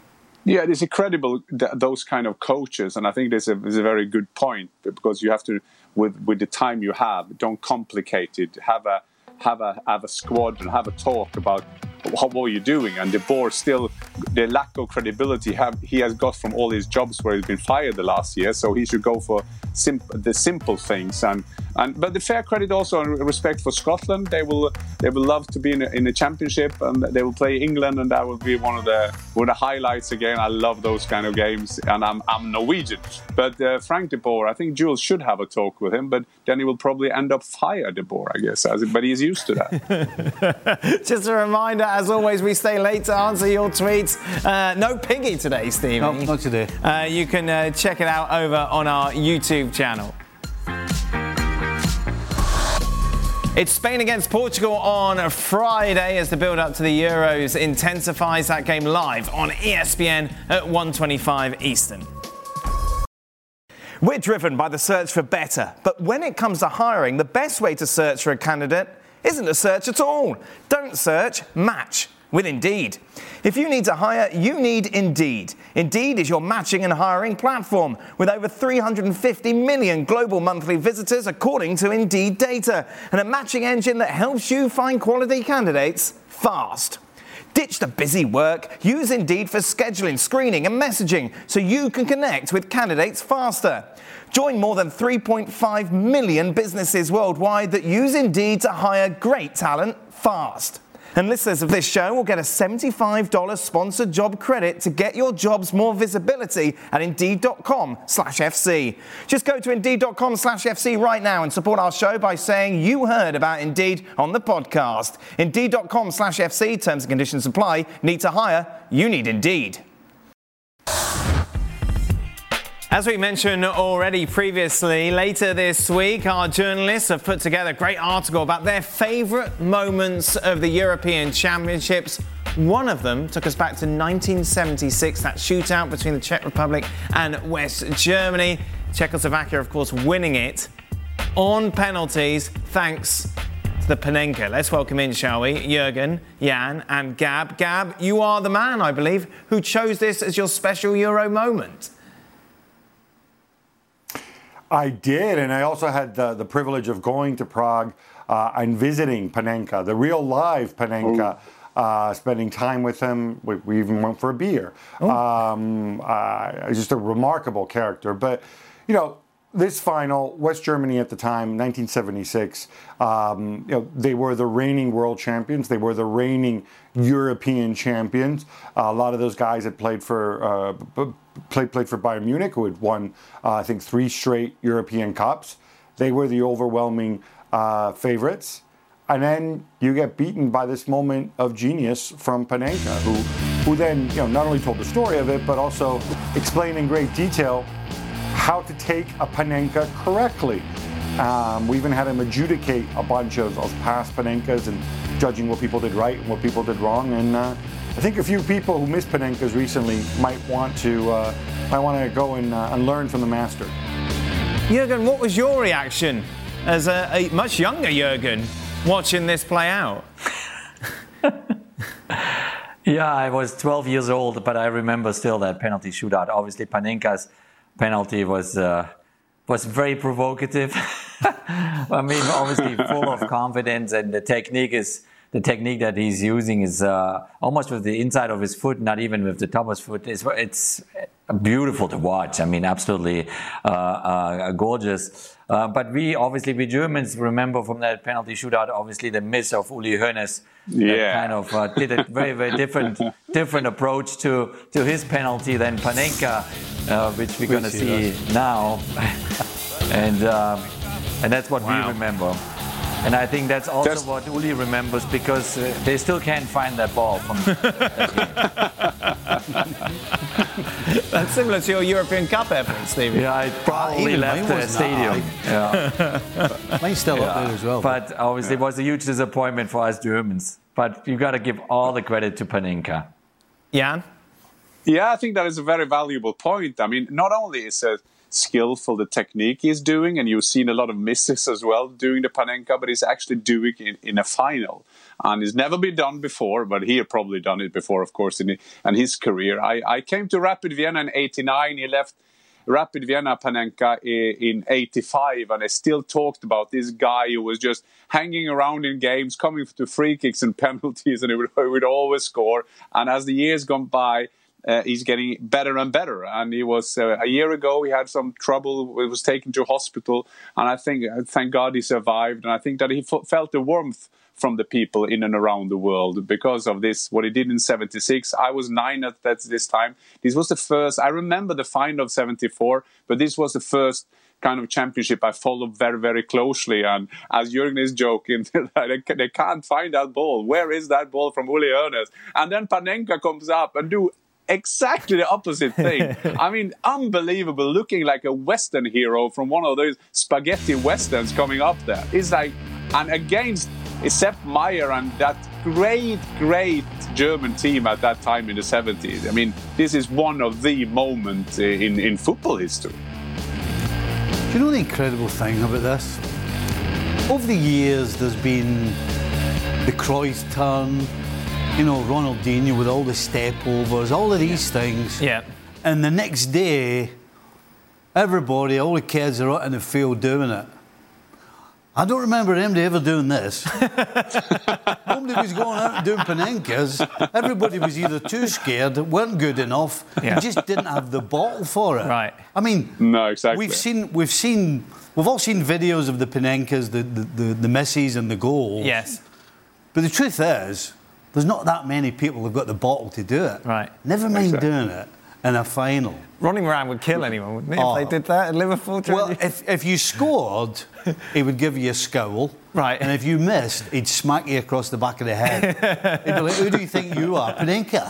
Yeah, it's incredible, th- those kind of coaches, and I think this is a, is a very good point, because you have to, with with the time you have, don't complicate it. Have a have a have a squad and have a talk about how, what you're doing. And De Boer still, the lack of credibility have he has got from all his jobs where he's been fired the last year, so he should go for simp- the simple things. And and but the fair credit also and respect for Scotland. They will they will love to be in a, in a championship, and they will play England, and that will be one of the one of the highlights again. I love those kind of games, and I'm I'm Norwegian. But uh, Frank De Boer, I think Jules should have a talk with him, but then he will probably end up fire De Boer, I guess. As, but he's used to that. Just a reminder, as always, we stay late to answer your tweets. Uh, no Piggy today, Stevie. No, not today. Uh, you can uh, check it out over on our YouTube channel. It's Spain against Portugal on a Friday as the build-up to the Euros intensifies. That game live on E S P N at one twenty-five Eastern. We're driven by the search for better, but when it comes to hiring, the best way to search for a candidate isn't to search at all. Don't search, match with Indeed. If you need to hire, you need Indeed. Indeed is your matching and hiring platform with over three hundred fifty million global monthly visitors according to Indeed data, and a matching engine that helps you find quality candidates fast. Ditch the busy work. Use Indeed for scheduling, screening and messaging so you can connect with candidates faster. Join more than three point five million businesses worldwide that use Indeed to hire great talent fast. And listeners of this show will get a seventy-five dollars sponsored job credit to get your jobs more visibility at Indeed.com slash FC. Just go to Indeed.com slash FC right now and support our show by saying you heard about Indeed on the podcast. Indeed.com slash FC. Terms and conditions apply. Need to hire? You need Indeed. As we mentioned already previously, later this week, our journalists have put together a great article about their favourite moments of the European Championships. One of them took us back to nineteen seventy-six, that shootout between the Czech Republic and West Germany. Czechoslovakia, of course, winning it on penalties thanks to the Panenka. Let's welcome in, shall we, Jürgen, Jan and Gab. Gab, you are the man, I believe, who chose this as your special Euro moment. I did, and I also had the, the privilege of going to Prague uh, and visiting Panenka, the real live Panenka, uh, spending time with him. We, we even went for a beer. Oh. Um, uh, just a remarkable character. But, you know, this final, West Germany at the time, nineteen seventy-six, um, you know, they were the reigning world champions. They were the reigning European champions. Uh, a lot of those guys had played for uh, played played for Bayern Munich, who had won, uh, I think, three straight European Cups. They were the overwhelming uh, favorites. And then you get beaten by this moment of genius from Panenka, who, who then, you know, not only told the story of it, but also explained in great detail how to take a Panenka correctly. Um, we even had him adjudicate a bunch of, of past Panenkas and judging what people did right and what people did wrong. And uh, I think a few people who missed Panenkas recently might want to uh, might want to go and, uh, and learn from the master. Jürgen, what was your reaction as a, a much younger Jürgen watching this play out? Yeah, I was twelve years old, but I remember still that penalty shootout. Obviously, Panenka's penalty was uh, was very provocative. I mean, obviously full of confidence, and the technique is the technique that he's using is uh, almost with the inside of his foot, not even with the top of his foot. It's, it's beautiful to watch. I mean, absolutely uh, uh, gorgeous. Uh, but we, obviously, we Germans remember from that penalty shootout, obviously the miss of Uli Hoeneß. Yeah. That kind of uh, did a very, very different different approach to, to his penalty than Panenka, uh, which we're going to see does. now. and uh, and that's what wow. we remember. And I think that's also that's what Uli remembers, because uh, they still can't find that ball from That's similar to your European Cup effort, Stevie. Yeah, I probably left the stadium. Yeah. Mine's still yeah. up there as well. But obviously yeah. it was a huge disappointment for us Germans. But you've got to give all the credit to Panenka. Jan? Yeah, I think that is a very valuable point. I mean, not only is it skillful the technique he's doing, and you've seen a lot of misses as well doing the Panenka, but he's actually doing it in, in a final. And it's never been done before, but he had probably done it before, of course, in, in his career. I, I came to Rapid Vienna in eighty-nine. He left Rapid Vienna Panenka in eighty-five, and I still talked about this guy who was just hanging around in games, coming to free kicks and penalties, and he would, he would always score. And as the years gone by, Uh, he's getting better and better. And he was uh, a year ago. He had some trouble. He was taken to hospital, and I think, thank God, he survived. And I think that he f- felt the warmth from the people in and around the world because of this. What he did in seventy-six. I was nine at that this time. This was the first. I remember the final of seventy-four, but this was the first kind of championship I followed very, very closely. And as Jürgen is joking, they can't find that ball. Where is that ball from Uli Hoeneß? And then Panenka comes up and do exactly the opposite thing. I mean, unbelievable, looking like a Western hero from one of those spaghetti Westerns coming up there. It's like, and against Sepp Maier and that great, great German team at that time in the seventies. I mean, this is one of the moments in, in football history. Do you know the incredible thing about this? Over the years, there's been the Cruyff turn, you know, Ronaldinho with all the step overs, all of these yeah. things. Yeah. And the next day, everybody, all the kids are out in the field doing it. I don't remember anybody ever doing this. Nobody was going out and doing Panenkas. Everybody was either too scared, weren't good enough, yeah. and just didn't have the bottle for it. Right. I mean, no, exactly. We've seen, we've seen, we've all seen videos of the Panenkas, the the, the, the misses and the goals. Yes. But the truth is, there's not that many people who've got the bottle to do it. Right. Never mind exactly. doing it in a final. Ronnie Moran would kill anyone, wouldn't he, oh. if they did that at Liverpool? Well, if, if you scored, he would give you a scowl. Right. And if you missed, he'd smack you across the back of the head. He'd be like, who do you think you are, Panenka?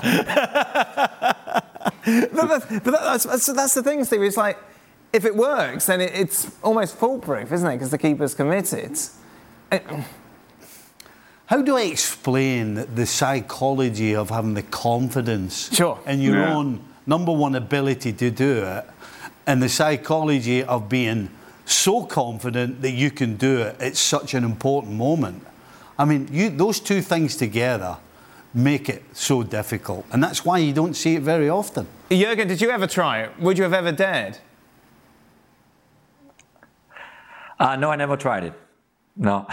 but that's, but that's, that's, that's the thing, Steve. It's like, if it works, then it, it's almost foolproof, isn't it? Because the keeper's committed. It, How do I explain the psychology of having the confidence sure. in your yeah. own number one ability to do it, and the psychology of being so confident that you can do it at such an important moment? I mean, you, those two things together make it so difficult, and that's why you don't see it very often. Jürgen, did you ever try it? Would you have ever dared? Uh, no, I never tried it. No.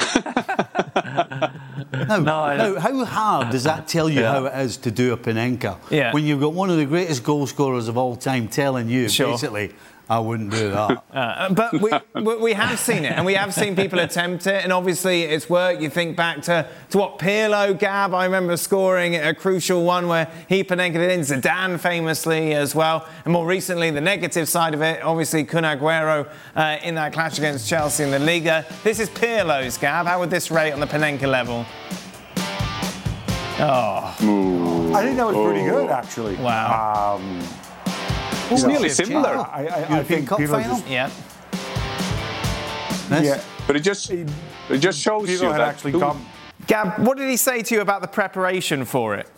Now, no, now, how hard does that tell you yeah. how it is to do a Panenka? Yeah. When you've got one of the greatest goal scorers of all time telling you, sure. basically, I wouldn't do that. Uh, but we, we have seen it, and we have seen people attempt it, and obviously it's worked. You think back to, to what Pirlo, Gab, I remember scoring a crucial one where he Panenka it in, Zidane famously as well, and more recently the negative side of it, obviously Kun Aguero uh, in that clash against Chelsea in the Liga. This is Pirlo's, Gab. How would this rate on the Panenka level? Oh. Ooh. I think that was pretty good, actually. Wow. Um, It's nearly similar. I, I, I think Cup people final? just, Yeah. This? yeah. But it just it just shows People you had that actually who- come. Gab, what did he say to you about the preparation for it?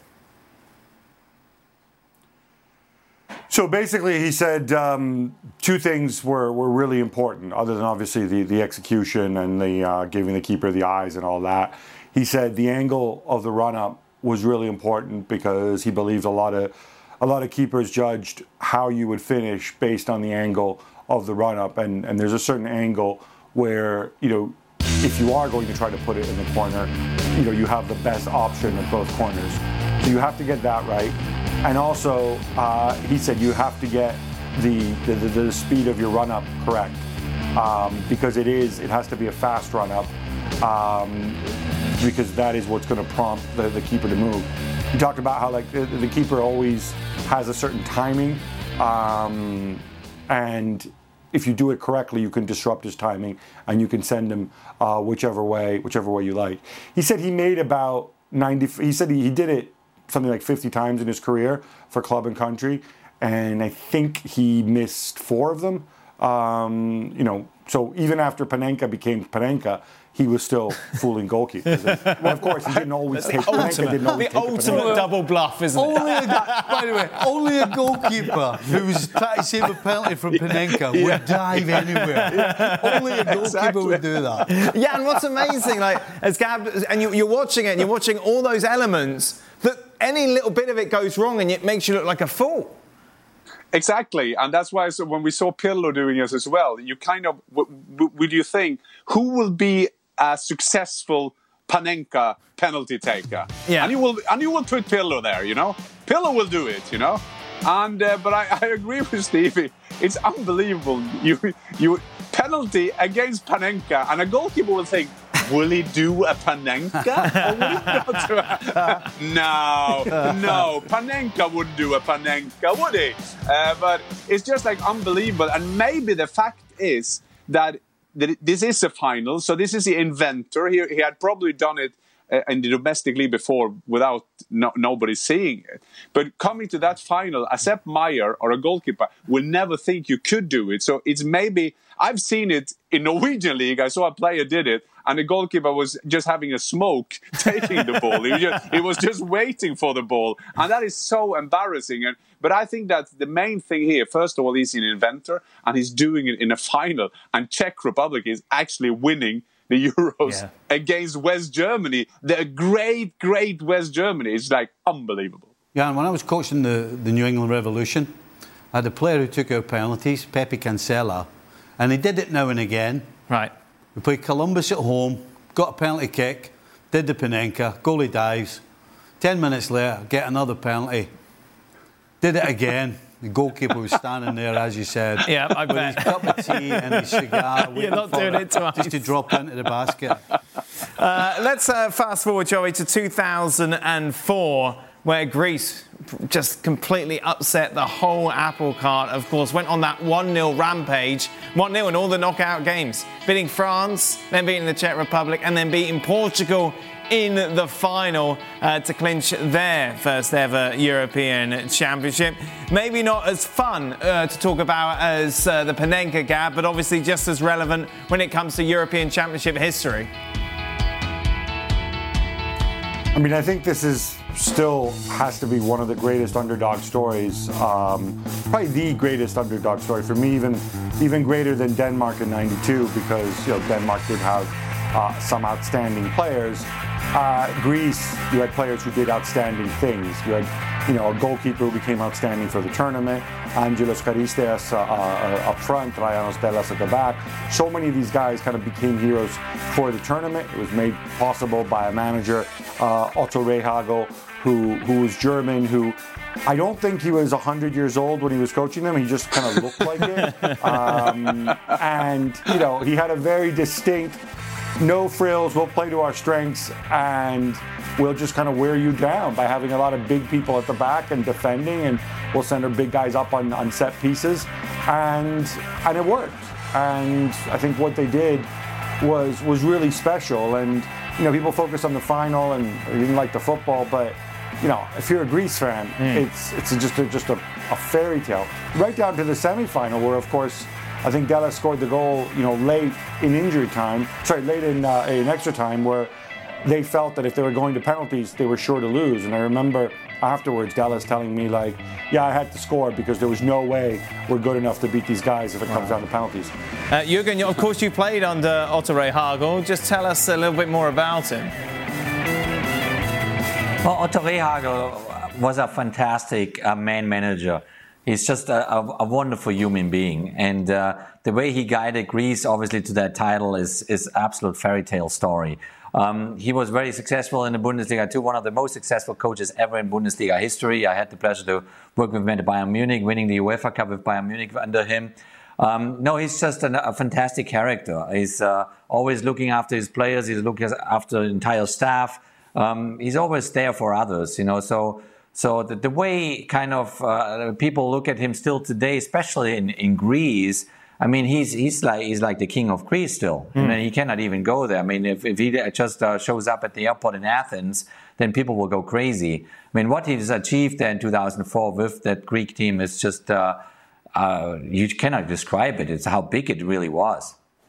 So basically, he said um, two things were, were really important, other than obviously the, the execution and the uh, giving the keeper the eyes and all that. He said the angle of the run-up was really important because he believed a lot of a lot of keepers judged how you would finish based on the angle of the run-up, and, and there's a certain angle where, you know, if you are going to try to put it in the corner, you know, you have the best option at both corners. So you have to get that right. And also, uh, he said you have to get the, the, the speed of your run-up correct, um, because it is, it has to be a fast run-up, um, because that is what's going to prompt the, the keeper to move. He talked about how, like, the, the keeper always has a certain timing, um, and if you do it correctly, you can disrupt his timing and you can send him uh, whichever way, whichever way you like. He said he made about ninety. He said he, he did it something like fifty times in his career for club and country, and I think he missed four of them. Um, you know, so even after Panenka became Panenka, he was still fooling goalkeepers. And, well, of course, he didn't always take Panenka. Didn't always the take ultimate Panenka. double bluff, isn't only it? A, by the way, only a goalkeeper who was trying to save a penalty from Panenka Yeah. would dive anywhere. Yeah. Only a goalkeeper Exactly. would do that. Yeah, and what's amazing, like, as Gab, and you, you're watching it, and you're watching all those elements, that any little bit of it goes wrong and it makes you look like a fool. Exactly, and that's why so when we saw Pirlo doing this as well, you kind of, w- w- would you think, who will be a successful Panenka penalty taker? Yeah. And you will and you will put Pirlo there, you know? Pirlo will do it, you know? And uh, But I, I agree with Stevie. It's unbelievable. You you penalty against Panenka, and a goalkeeper will think, will he do a Panenka? Or will he not do a... No, no. Panenka wouldn't do a Panenka, would he? Uh, but it's just like unbelievable. And maybe the fact is that, that this is a final. So this is the inventor. He, he had probably done it uh, in the domestic league before without no, nobody seeing it. But coming to that final, a Sepp Maier or a goalkeeper will never think you could do it. So it's maybe... I've seen it in Norwegian league. I saw a player did it, and the goalkeeper was just having a smoke, taking the ball. He was, just, he was just waiting for the ball, and that is so embarrassing. And but I think that the main thing here, first of all, he's an inventor, and he's doing it in a final. And Czech Republic is actually winning the Euros Yeah. against West Germany, the great, great West Germany. It's like unbelievable. Yeah, and when I was coaching the, the New England Revolution, I had a player who took our penalties, Pepe Cancela, and he did it now and again. Right. We played Columbus at home, got a penalty kick, did the Panenka, goalie dives. Ten minutes later, get another penalty. Did it again. The goalkeeper was standing there, as you said, Yeah, I with bet. his cup of tea and his cigar, waiting not for doing it twice. just to drop into the basket. Uh, let's uh, fast forward, shall we, to two thousand four, where Greece just completely upset the whole apple cart. Of course, went on that one nil rampage, one nil in all the knockout games, beating France, then beating the Czech Republic, and then beating Portugal in the final uh, to clinch their first ever European Championship. Maybe not as fun uh, to talk about as uh, the Panenka Gap, but obviously just as relevant when it comes to European Championship history. I mean, I think this is still has to be one of the greatest underdog stories, um, probably the greatest underdog story for me, even even greater than Denmark in ninety-two, because you know Denmark did have uh, some outstanding players. Uh, Greece, you had players who did outstanding things. You had, you know, a goalkeeper who became outstanding for the tournament, Angelos Charisteas uh, uh, up front, Ryanos Delas at the back. So many of these guys kind of became heroes for the tournament. It was made possible by a manager, uh, Otto Rehhagel, who who was German, who I don't think he was one hundred years old when he was coaching them. He just kind of looked like it. Um, and, you know, he had a very distinct, no frills, we'll play to our strengths, and we'll just kind of wear you down by having a lot of big people at the back and defending, and we'll send our big guys up on, on set pieces. And and it worked. And I think what they did was was really special. And, you know, people focus on the final and they didn't like the football, but, you know, if you're a Greece fan, mm. it's it's just a, just a, a fairy tale. Right down to the semifinal, where, of course, I think Delas scored the goal, you know, late in injury time. Sorry, late in uh, in extra time, where they felt that if they were going to penalties, they were sure to lose. And I remember afterwards, Delas telling me, like, yeah, I had to score because there was no way we're good enough to beat these guys if it comes down to penalties. Uh, Jürgen, of course, you played under Otto Rehhagel. Just tell us a little bit more about him. Well, Otto Rehhagel was a fantastic uh, man manager. He's just a, a, a wonderful human being. And uh, the way he guided Greece, obviously, to that title is is absolute fairy tale story. Um, he was very successful in the Bundesliga too, one of the most successful coaches ever in Bundesliga history. I had the pleasure to work with him at Bayern Munich, winning the UEFA Cup with Bayern Munich under him. Um, no, he's just an, a fantastic character. He's uh, always looking after his players. He's looking after the entire staff. Um, he's always there for others, you know. So, so the, the way kind of uh, people look at him still today, especially in, in Greece. I mean, he's he's like he's like the king of Greece still. Mm. I mean, he cannot even go there. I mean, if, if he just uh, shows up at the airport in Athens, then people will go crazy. I mean, what he's achieved there in two thousand four with that Greek team is just uh, uh, you cannot describe it. It's how big it really was.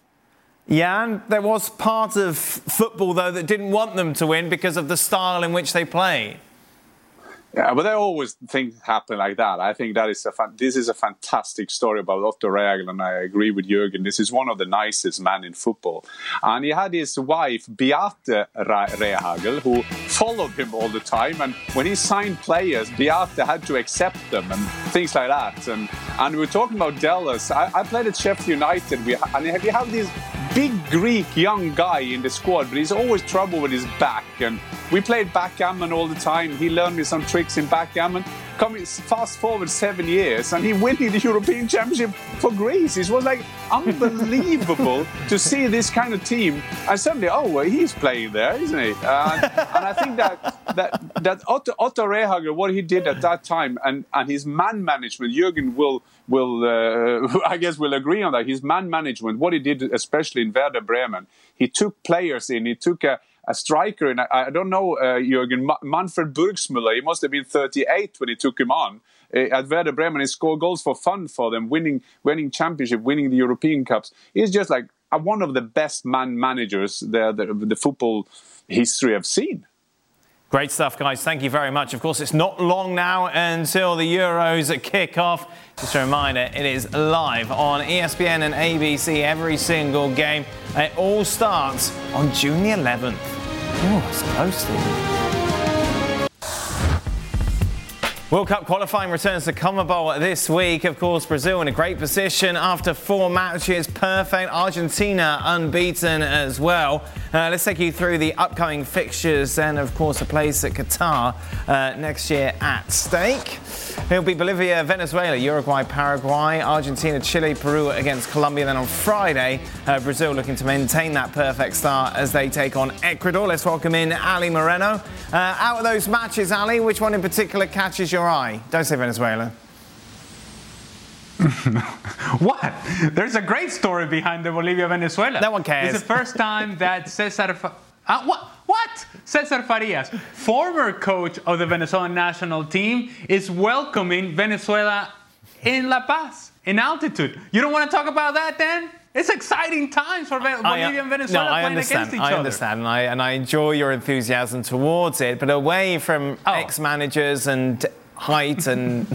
Yeah, and there was part of football, though, that didn't want them to win because of the style in which they play. Yeah, but there always things happen like that. I think that is a fan- this is a fantastic story about Otto Rehhagel, and I agree with Jürgen. This is one of the nicest men in football. And he had his wife, Beate Rehhagel, who followed him all the time. And when he signed players, Beate had to accept them and things like that. And and we were talking about Dallas. I, I played at Sheffield United, we, and we have this big Greek young guy in the squad, but he's always trouble with his back. And we played backgammon all the time. He learned me some tricks in backgammon. Coming fast forward seven years, and he winning the European Championship for Greece. It was like unbelievable to see this kind of team. And suddenly, oh, well, he's playing there, isn't he? Uh, and I think that that that Otto, Otto Rehhagel, what he did at that time, and, and his man management, Jürgen will will uh, I guess will agree on that. His man management, what he did, especially in Werder Bremen, he took players in. He took a A striker, and I, I don't know, uh, Jürgen, Manfred Burgsmüller, he must have been thirty-eight when he took him on uh, at Werder Bremen. He scored goals for fun for them, winning winning championship, winning the European Cups. He's just like uh, one of the best man managers the, the, the football history have seen. Great stuff, guys. Thank you very much. Of course, it's not long now until the Euros kick off. Just a reminder, it is live on E S P N and A B C, every single game. It all starts on June the eleventh. Oh, it's close, Steve. World Cup qualifying returns to CONMEBOL this week. Of course, Brazil in a great position after four matches. Perfect. Argentina unbeaten as well. Uh, let's take you through the upcoming fixtures and, of course, a place at Qatar uh, next year at stake. It'll be Bolivia, Venezuela, Uruguay, Paraguay, Argentina, Chile, Peru against Colombia. Then on Friday, uh, Brazil looking to maintain that perfect start as they take on Ecuador. Let's welcome in Ali Moreno. Uh, out of those matches, Ali, which one in particular catches your eye? Don't say Venezuela. What? There's a great story behind the Bolivia-Venezuela. No one cares. It's the first time that Cesar... Fa- uh, what? What? Cesar Farias, former coach of the Venezuelan national team, is welcoming Venezuela in La Paz, in altitude. You don't want to talk about that, then? It's exciting times for Bolivia I, uh, and Venezuela no, playing understand, against each I other. I understand, and I, and I enjoy your enthusiasm towards it, but away from oh. ex-managers and height and...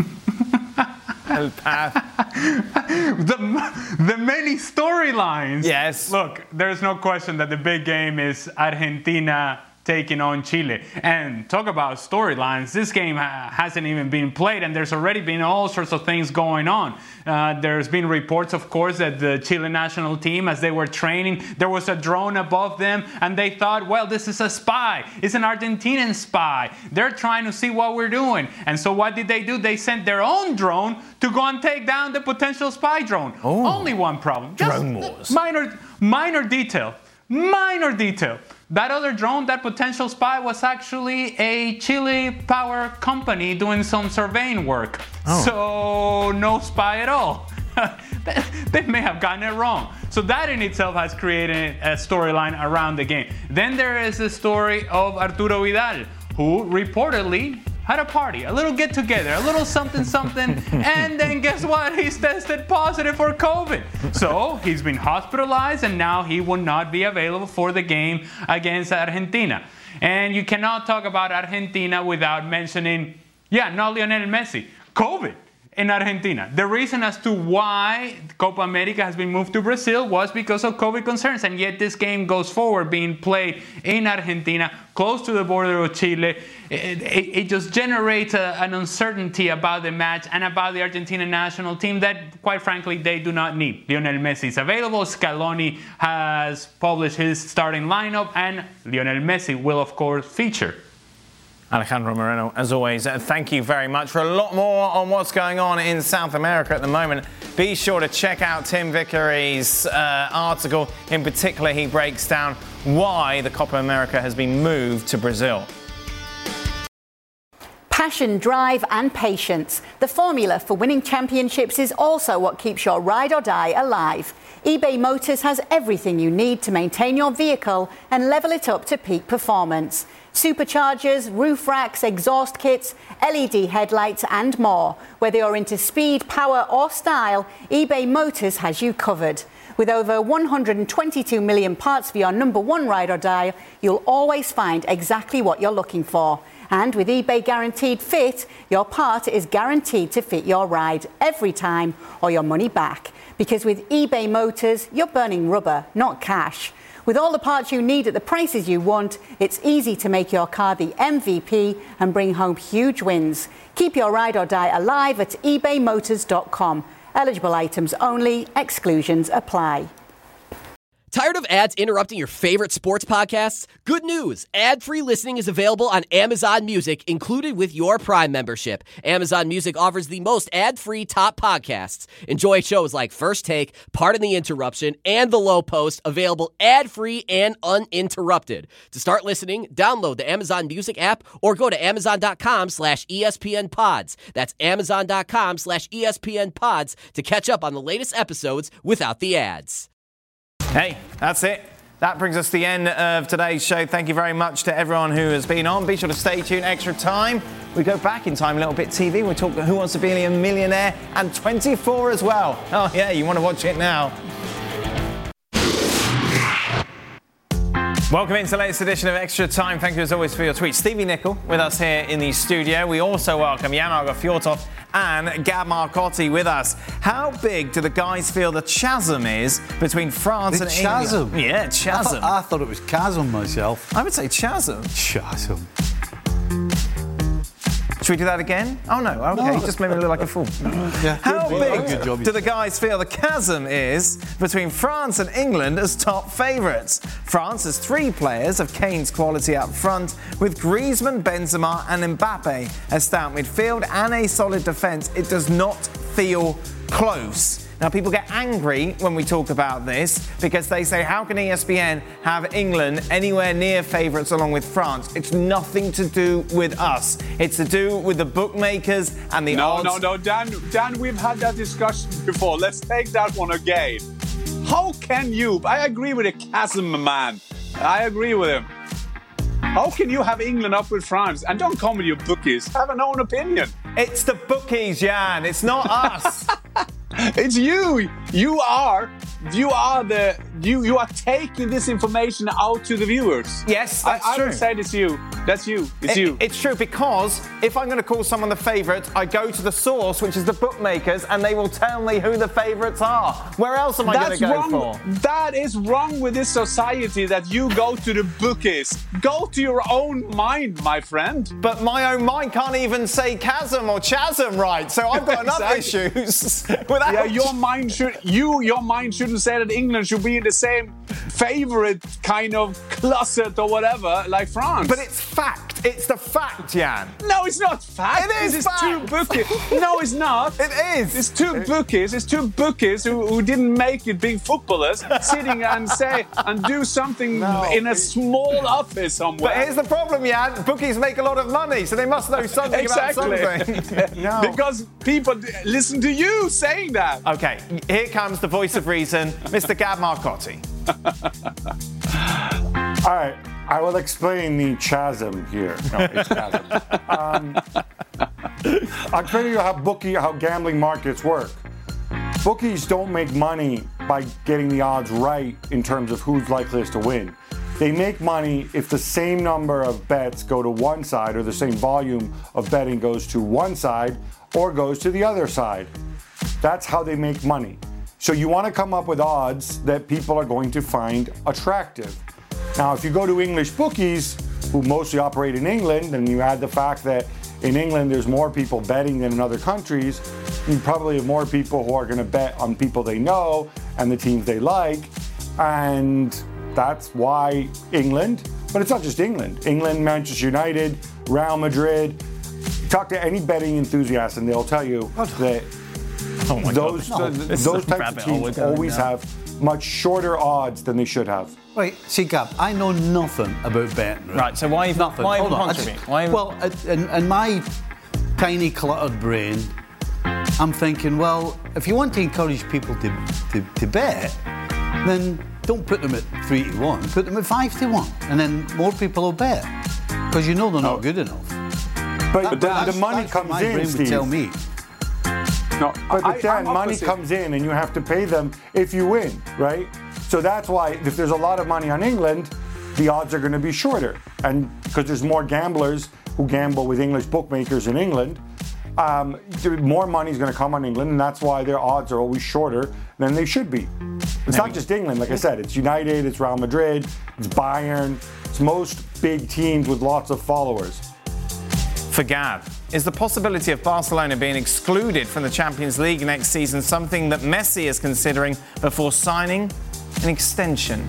El Paz. the, the many storylines. Yes. Look, there's no question that the big game is Argentina taking on Chile. And talk about storylines. This game ha- hasn't even been played, and there's already been all sorts of things going on. Uh, there's been reports, of course, that the Chile national team, as they were training, there was a drone above them, and they thought, well, this is a spy. It's an Argentinian spy. They're trying to see what we're doing. And so what did they do? They sent their own drone to go and take down the potential spy drone. Ooh. Only one problem. Just drone wars. Minor, minor detail. Minor detail. That other drone, that potential spy, was actually a Chile power company doing some surveying work. Oh. So no spy at all. They may have gotten it wrong. So that in itself has created a storyline around the game. Then there is the story of Arturo Vidal, who reportedly had a party, a little get together, a little something something, and then guess what? He's tested positive for COVID. So he's been hospitalized, and now he will not be available for the game against Argentina. And you cannot talk about Argentina without mentioning, yeah, not Lionel Messi, COVID in Argentina. The reason as to why Copa America has been moved to Brazil was because of COVID concerns, and yet this game goes forward being played in Argentina, close to the border of Chile. It, it, it just generates a, an uncertainty about the match and about the Argentina national team that, quite frankly, they do not need. Lionel Messi is available. Scaloni has published his starting lineup, and Lionel Messi will, of course, feature. Alejandro Moreno, as always, uh, thank you very much. For a lot more on what's going on in South America at the moment, be sure to check out Tim Vickery's uh, article. In particular, he breaks down why the Copa America has been moved to Brazil. Passion, drive and patience. The formula for winning championships is also what keeps your ride or die alive. eBay Motors has everything you need to maintain your vehicle and level it up to peak performance. Superchargers, roof racks, exhaust kits, L E D headlights and more. Whether you're into speed, power or style, eBay Motors has you covered. With over one hundred twenty-two million parts for your number one ride or die, you'll always find exactly what you're looking for. And with eBay Guaranteed Fit, your part is guaranteed to fit your ride every time or your money back. Because with eBay Motors, you're burning rubber, not cash. With all the parts you need at the prices you want, it's easy to make your car the M V P and bring home huge wins. Keep your ride or die alive at ebay motors dot com. Eligible items only. Exclusions apply. Tired of ads interrupting your favorite sports podcasts? Good news! Ad-free listening is available on Amazon Music, included with your Prime membership. Amazon Music offers the most ad-free top podcasts. Enjoy shows like First Take, Pardon the Interruption, and The Low Post, available ad-free and uninterrupted. To start listening, download the Amazon Music app or go to amazon.com slash ESPN pods. That's amazon.com slash ESPN pods to catch up on the latest episodes without the ads. Hey, that's it. That brings us to the end of today's show. Thank you very much to everyone who has been on. Be sure to stay tuned. Extra time. We go back in time a little bit. T V. We talk Who Wants to Be a Millionaire and twenty-four as well. Oh yeah, you want to watch it now. Welcome into the latest edition of Extra Time. Thank you as always for your tweets. Stevie Nicol with us here in the studio. We also welcome Jan Argo Fjortov and Gab Marcotti with us. How big do the guys feel the chasm is between France the and chasm. England? Yeah, chasm. I thought, I thought it was chasm myself. I would say chasm. Chasm. Should we do that again? Oh no, okay, no. you just made me look like a fool. Yeah, How good, big good job, do the guys feel the chasm is between France and England as top favourites? France has three players of Kane's quality up front, with Griezmann, Benzema and Mbappe as stout midfield and a solid defence. It does not feel close. Now, people get angry when we talk about this because they say, how can E S P N have England anywhere near favourites along with France? It's nothing to do with us. It's to do with the bookmakers and the no, odds. No, no, no, Dan, Dan, we've had that discussion before. Let's take that one again. How can you? I agree with the chasm man. I agree with him. How can you have England up with France? And don't come with your bookies. Have an own opinion. It's the bookies, Jan. It's not us. It's you. You are. You are the. You you are taking this information out to the viewers. Yes, that's I, I true. I would say it's you. That's you. It's it, you. It's true because if I'm going to call someone the favourite, I go to the source, which is the bookmakers, and they will tell me who the favourites are. Where else am I going to go wrong. for? That is wrong with this society that you go to the bookies. Go to your own mind, my friend. But my own mind can't even say chasm or chasm right, so I've got enough Exactly. issues. Without Yeah, your mind should you your mind shouldn't say that England should be in the same favourite kind of closet or whatever like France. But it's fact. It's the fact, Jan. No, it's not fact. It is It's fact. two bookies. No, it's not. It is. It's two bookies. It's two bookies who, who didn't make it big footballers sitting and say and do something No, in a it- small office somewhere. But here's the problem, Jan. Bookies make a lot of money, so they must know something Exactly. about something. No. Because people listen to you saying that. Okay, here comes the voice of reason, Mister Gab Marcotti. All right, I will explain the chasm here. No, it's chasm. um, I'll explain to you how bookie, how gambling markets work. Bookies don't make money by getting the odds right in terms of who's likeliest to win. They make money if the same number of bets go to one side or the same volume of betting goes to one side or goes to the other side. That's how they make money. So you want to come up with odds that people are going to find attractive. Now, if you go to English bookies, who mostly operate in England, and you add the fact that in England there's more people betting than in other countries, you probably have more people who are going to bet on people they know and the teams they like. And that's why England, but it's not just England. England, Manchester United, Real Madrid. Talk to any betting enthusiast and they'll tell you that Oh my those God. No, th- this those is a types of rabbit hole teams we're going always down. have much shorter odds than they should have. Right, see, Gab, I know nothing about betting. Right, Right, so why even, nothing. why even Hold on, I contribute? just- Why even- Well, uh, in, in my tiny cluttered brain, I'm thinking, well, if you want to encourage people to, to, to bet, then don't put them at three to one, put them at five to one, and then more people will bet because you know they're not good enough. But, That- but that's- the money that's what comes my in, brain Steve. would tell me. No, but, I, but then I'm money opposite. comes in and you have to pay them if you win, right? So that's why if there's a lot of money on England, the odds are going to be shorter. And because there's more gamblers who gamble with English bookmakers in England, um, more money is going to come on England, and that's why their odds are always shorter than they should be. It's not just England, like I said. It's United, it's Real Madrid, it's Bayern. It's most big teams with lots of followers. For Gab, is the possibility of Barcelona being excluded from the Champions League next season something that Messi is considering before signing an extension?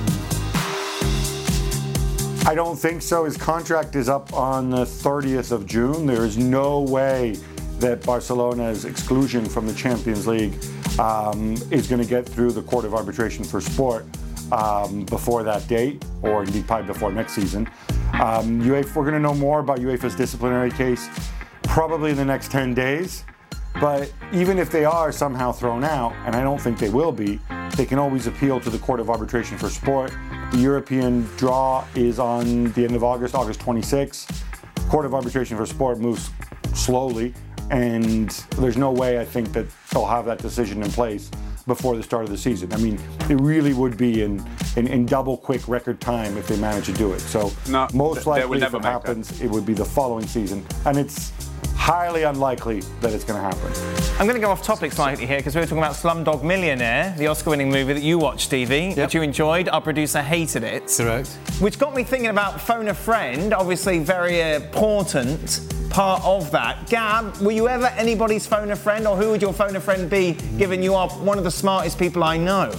I don't think so. His contract is up on the thirtieth of June. There is no way that Barcelona's exclusion from the Champions League um, is going to get through the Court of Arbitration for Sport um, before that date, or indeed probably before next season. Um, UEFA, we're going to know more about UEFA's disciplinary case probably in the next ten days. But even if they are somehow thrown out, and I don't think they will be, they can always appeal to the Court of Arbitration for Sport. The European draw is on the end of August, August twenty-sixth. Court of Arbitration for Sport moves slowly, and there's no way I think that they'll have that decision in place before the start of the season. I mean, it really would be in, in, in double quick record time if they manage to do it. So no, most likely if never it happens, it would be the following season. And it's highly unlikely that it's going to happen. I'm going to go off topic slightly here because we were talking about Slumdog Millionaire, the Oscar-winning movie that you watched, Stevie, yep. which you enjoyed. Our producer hated it. Correct. Which got me thinking about Phone a Friend, obviously very important part of that. Gab, were you ever anybody's phone a friend, or who would your phone a friend be, given you are one of the smartest people I know?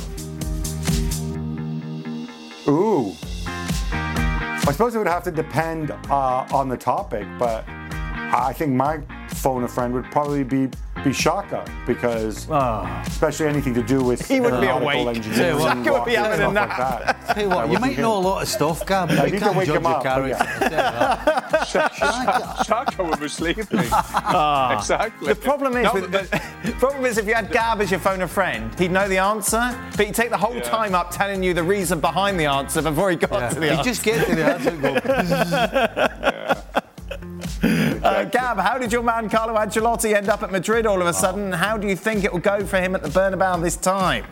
Ooh. I suppose it would have to depend uh, on the topic, but I think my phone a friend would probably be be Shaka, because oh. especially anything to do with he would be awake. Engineering, Shaka would be having a nap. Like that. Tell you what, you might know a lot of stuff, Gab. I You need can't to wake judge him your up. character. Shaka, Shaka would be sleeping. Ah. Exactly. The problem is, No, with, but- the problem is, if you had Gab as your phone a friend, he'd know the answer, but he'd take the whole Yeah. time up telling you the reason behind the answer before he got Yeah. to the You answer. just get to the answer and go. Uh, Gab, how did your man Carlo Ancelotti end up at Madrid all of a sudden? How do you think it will go for him at the Bernabeu this time?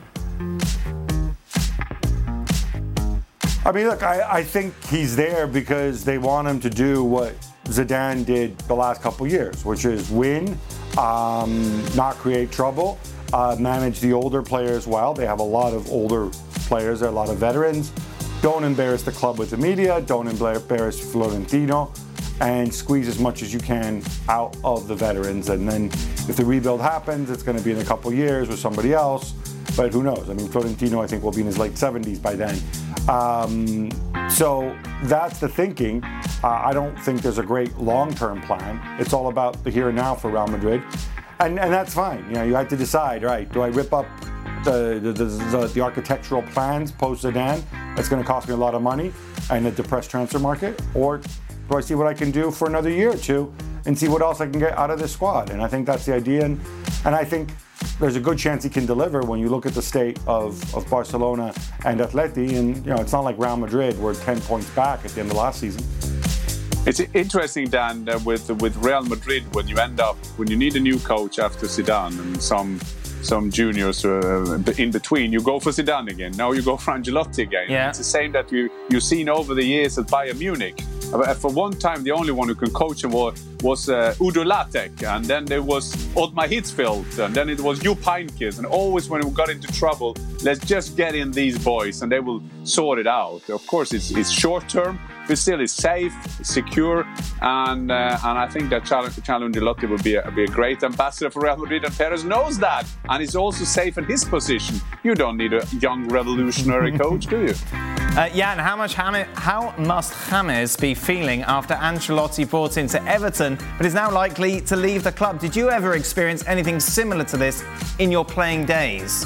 I mean, look, I, I think he's there because they want him to do what Zidane did the last couple of years, which is win, um, not create trouble, uh, manage the older players well. They have a lot of older players, there are a lot of veterans. Don't embarrass the club with the media, don't embarrass Florentino, and squeeze as much as you can out of the veterans. And then if the rebuild happens, it's going to be in a couple years with somebody else. But who knows? I mean, Florentino, I think, will be in his late seventies by then. Um, so that's the thinking. Uh, I don't think there's a great long-term plan. It's all about the here and now for Real Madrid. And, and that's fine. You know, you have to decide, right, do I rip up the, the, the, the architectural plans post-Zidane? That's going to cost me a lot of money and a depressed transfer market. Or do I see what I can do for another year or two and see what else I can get out of this squad? And I think that's the idea. And, and I think there's a good chance he can deliver when you look at the state of, of Barcelona and Atleti. And, you know, it's not like Real Madrid were ten points back at the end of last season. It's interesting, Dan, uh, with with Real Madrid, when you end up, when you need a new coach after Zidane and some some juniors uh, in between, you go for Zidane again. Now you go for Ancelotti again. Yeah. It's the same that you, you've seen over the years at Bayern Munich. Uh, For one time, the only one who can coach him was, was uh, Udo Lattek, and then there was Ottmar Hitzfeld, and then it was Jupp Heynckes. And always when we got into trouble, let's just get in these boys and they will sort it out. Of course, it's, it's short term, but still it's safe, secure, and uh, and I think that Carlo Ancelotti will be a, be a great ambassador for Real Madrid, and Perez knows that, and he's also safe in his position. You don't need a young revolutionary coach, do you? Uh, Jan, how much James, how must James be feeling after Ancelotti brought into Everton, but is now likely to leave the club? Did you ever experience anything similar to this in your playing days?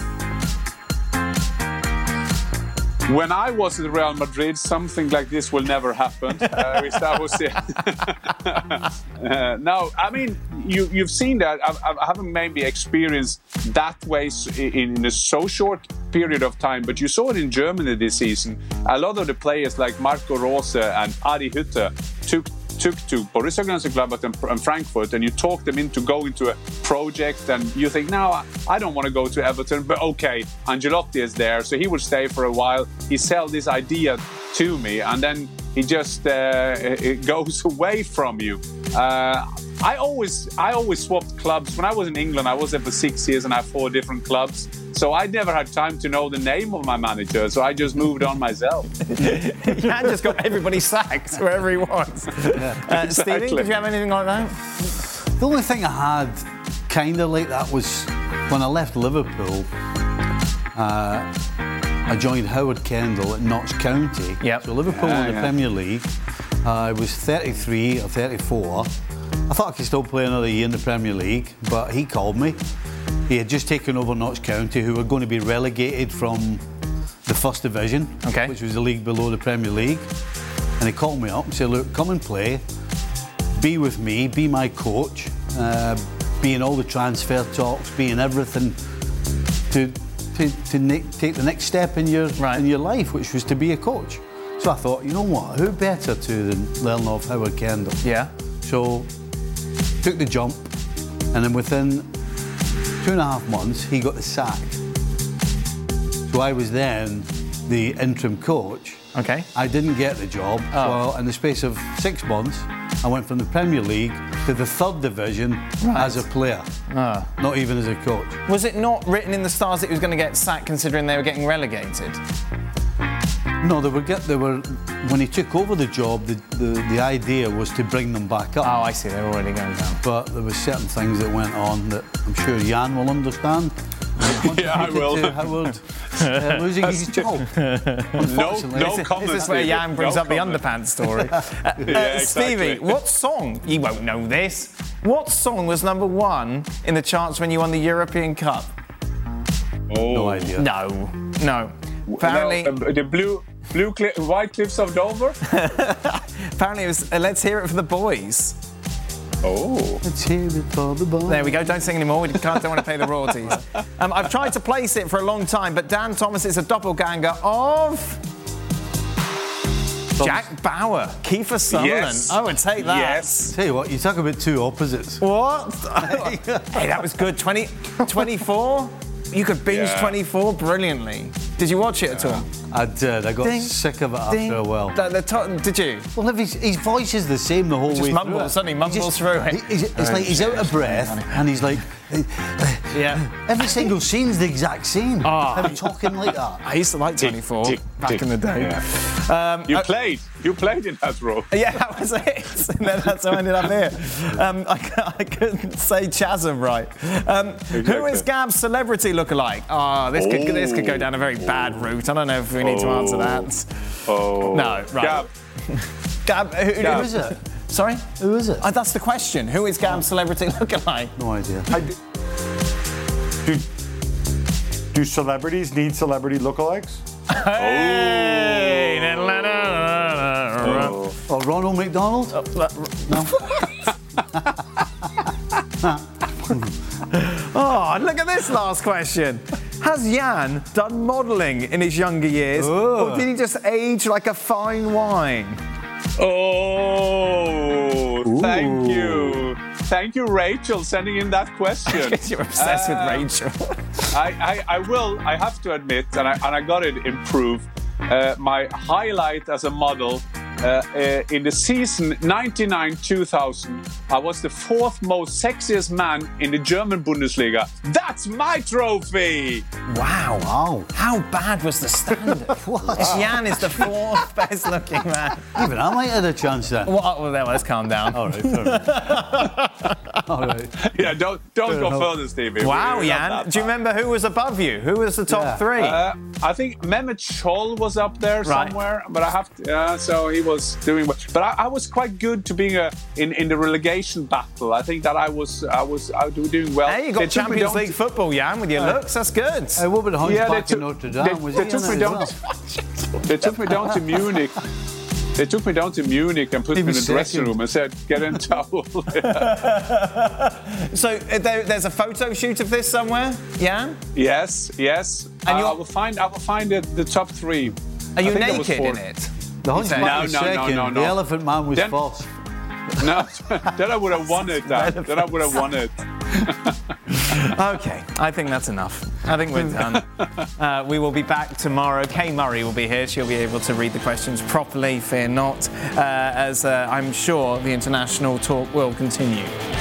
When I was at Real Madrid, something like this will never happen. Uh, that was it. uh, no, I mean, you, you've seen that. I, I haven't maybe experienced that way in, in a so short period of time, but you saw it in Germany this season. A lot of the players like Marco Rose and Adi Hütter took took to Borussia Mönchengladbach and, and Frankfurt, and you talked them into going to a project, and you think, no, I, I don't want to go to Everton, but okay, Ancelotti is there, so he will stay for a while. He sell this idea to me, and then he just uh, it goes away from you. Uh, I always, I always swapped clubs. When I was in England, I was there for six years, and I had four different clubs. So I never had time to know the name of my manager, so I just moved on myself. Jan just got everybody sacked wherever he was. Yeah. Uh, Exactly. Stevie, did you have anything like that? The only thing I had kind of like that was when I left Liverpool, uh, I joined Howard Kendall at Notts County. Yep. So Liverpool Yeah, in the yeah. Premier League. Uh, I was thirty-three or thirty-four. I thought I could still play another year in the Premier League, but he called me. He had just taken over Notts County, who were going to be relegated from the First Division, okay. which was the league below the Premier League. And he called me up and said, look, come and play, be with me, be my coach, uh, be in all the transfer talks, be in everything to to, to ne- take the next step in your right. in your life, which was to be a coach. So I thought, you know what, who better to than learn off Howard Kendall? Yeah. So took the jump, and then within two and a half months, he got the sack. So I was then the interim coach. Okay. I didn't get the job. Oh. So in the space of six months, I went from the Premier League to the third division Right. as a player, Ah. not even as a coach. Was it not written in the stars that he was going to get sacked, considering they were getting relegated? No, they were get they were when he took over the job. The, the the idea was to bring them back up. Oh, I see. They were already going down. But there were certain things that went on that I'm sure Jan will understand. Yeah, I will. To Howard uh, losing his job. No, no This comment. is where Stevie. Jan brings No up comment. the underpants story. uh, Yeah, Stevie, exactly. what song? You won't know this. What song was number one in the charts when you won the European Cup? Oh. No idea. No, no. Apparently, No, uh, the blue, blue, cli- white cliffs of Dover. apparently it was uh, Let's Hear It for the Boys. Oh. Let's hear it for the boy. There we go. Don't sing anymore. We can't. Don't want to pay the royalties. Um, I've tried to place it for a long time, but Dan Thomas is a doppelganger of Jack Bauer, Kiefer Sutherland. Yes. I would take that. Yes. Tell you what, you talk about two opposites. What? Hey, that was good. twenty, twenty-four? You could binge Yeah. twenty-four brilliantly. Did you watch it at all? I did. I got Ding, sick of it after Ding. a while. The, the to- did you? Well, if his, his voice is the same the whole Just way mumble, through it. suddenly He mumbles just- through it. he- he's- it's like he's out of breath and he's like, Yeah. every single scene's the exact same. Ah. Him talking like that. I used to like twenty-four tick, back tick. in the day. Um, You uh, played. You played in that role. Yeah, that was it. And then that's how I ended up here. Um, I, c- I couldn't say Chasm right. Um, Who Exactly. is Gab's celebrity lookalike? Oh, this could this could go down a very bad route. I don't know if we need to answer that. Oh. No, right. Gab. Gab, who, who Who is it? Sorry? Who is it? Uh, that's the question. Who is Gab's celebrity lookalike? No idea. Do, do celebrities need celebrity lookalikes? Hey! Oh. Or Ronald McDonald? No. Oh, look at this last question. Has Jan done modelling in his younger years, or did he just age like a fine wine? Oh, thank you. Thank you, Rachel, sending in that question. You're obsessed Uh, with Rachel. I, I, I will, I have to admit, and I, and I got it improved, uh, my highlight as a model uh, uh, in the season ninety-nine two thousand, I was the fourth most sexiest man in the German Bundesliga. That's my trophy! Wow. Wow. How bad was the standard? What? Jan is the fourth best looking man. Even I might have had a chance then. Well, well, there, let's calm down. All right, fair enough. All right. Yeah, don't don't Fair go enough. further, Stevie. Wow, We're not Jan. that Do you bad. remember who was above you? Who was the top Yeah. three? Uh, I think Mehmet Scholl was up there Right. somewhere, but I have to, uh, so he was doing well. But I, I was quite good to being a, in in the relegation battle. I think that I was I was I was doing well. Hey, you got They took me Champions down League to- football, Jan, with your looks. That's good. Hey, what about the Yeah, they Hunchback took- in Notre Dame? they- Was they he took in me it down as well? They took me down to Munich. They took me down to Munich and put He me in was the dressing second. room and said, "Get in towel." So uh, there, there's a photo shoot of this somewhere, Jan? Yes, yes. And Uh, you're- I will find. I will find the, the top three. Are you I think there was naked four. in it? The Hunchback No, was no, no, second. no, no. The Elephant Man was Then- first. No, then I would have won it, Dan. Then I would have won it. Okay, I think that's enough. I think we're done. Uh, we will be back tomorrow. Kay Murray will be here. She'll be able to read the questions properly, fear not, uh, as uh, I'm sure the international talk will continue.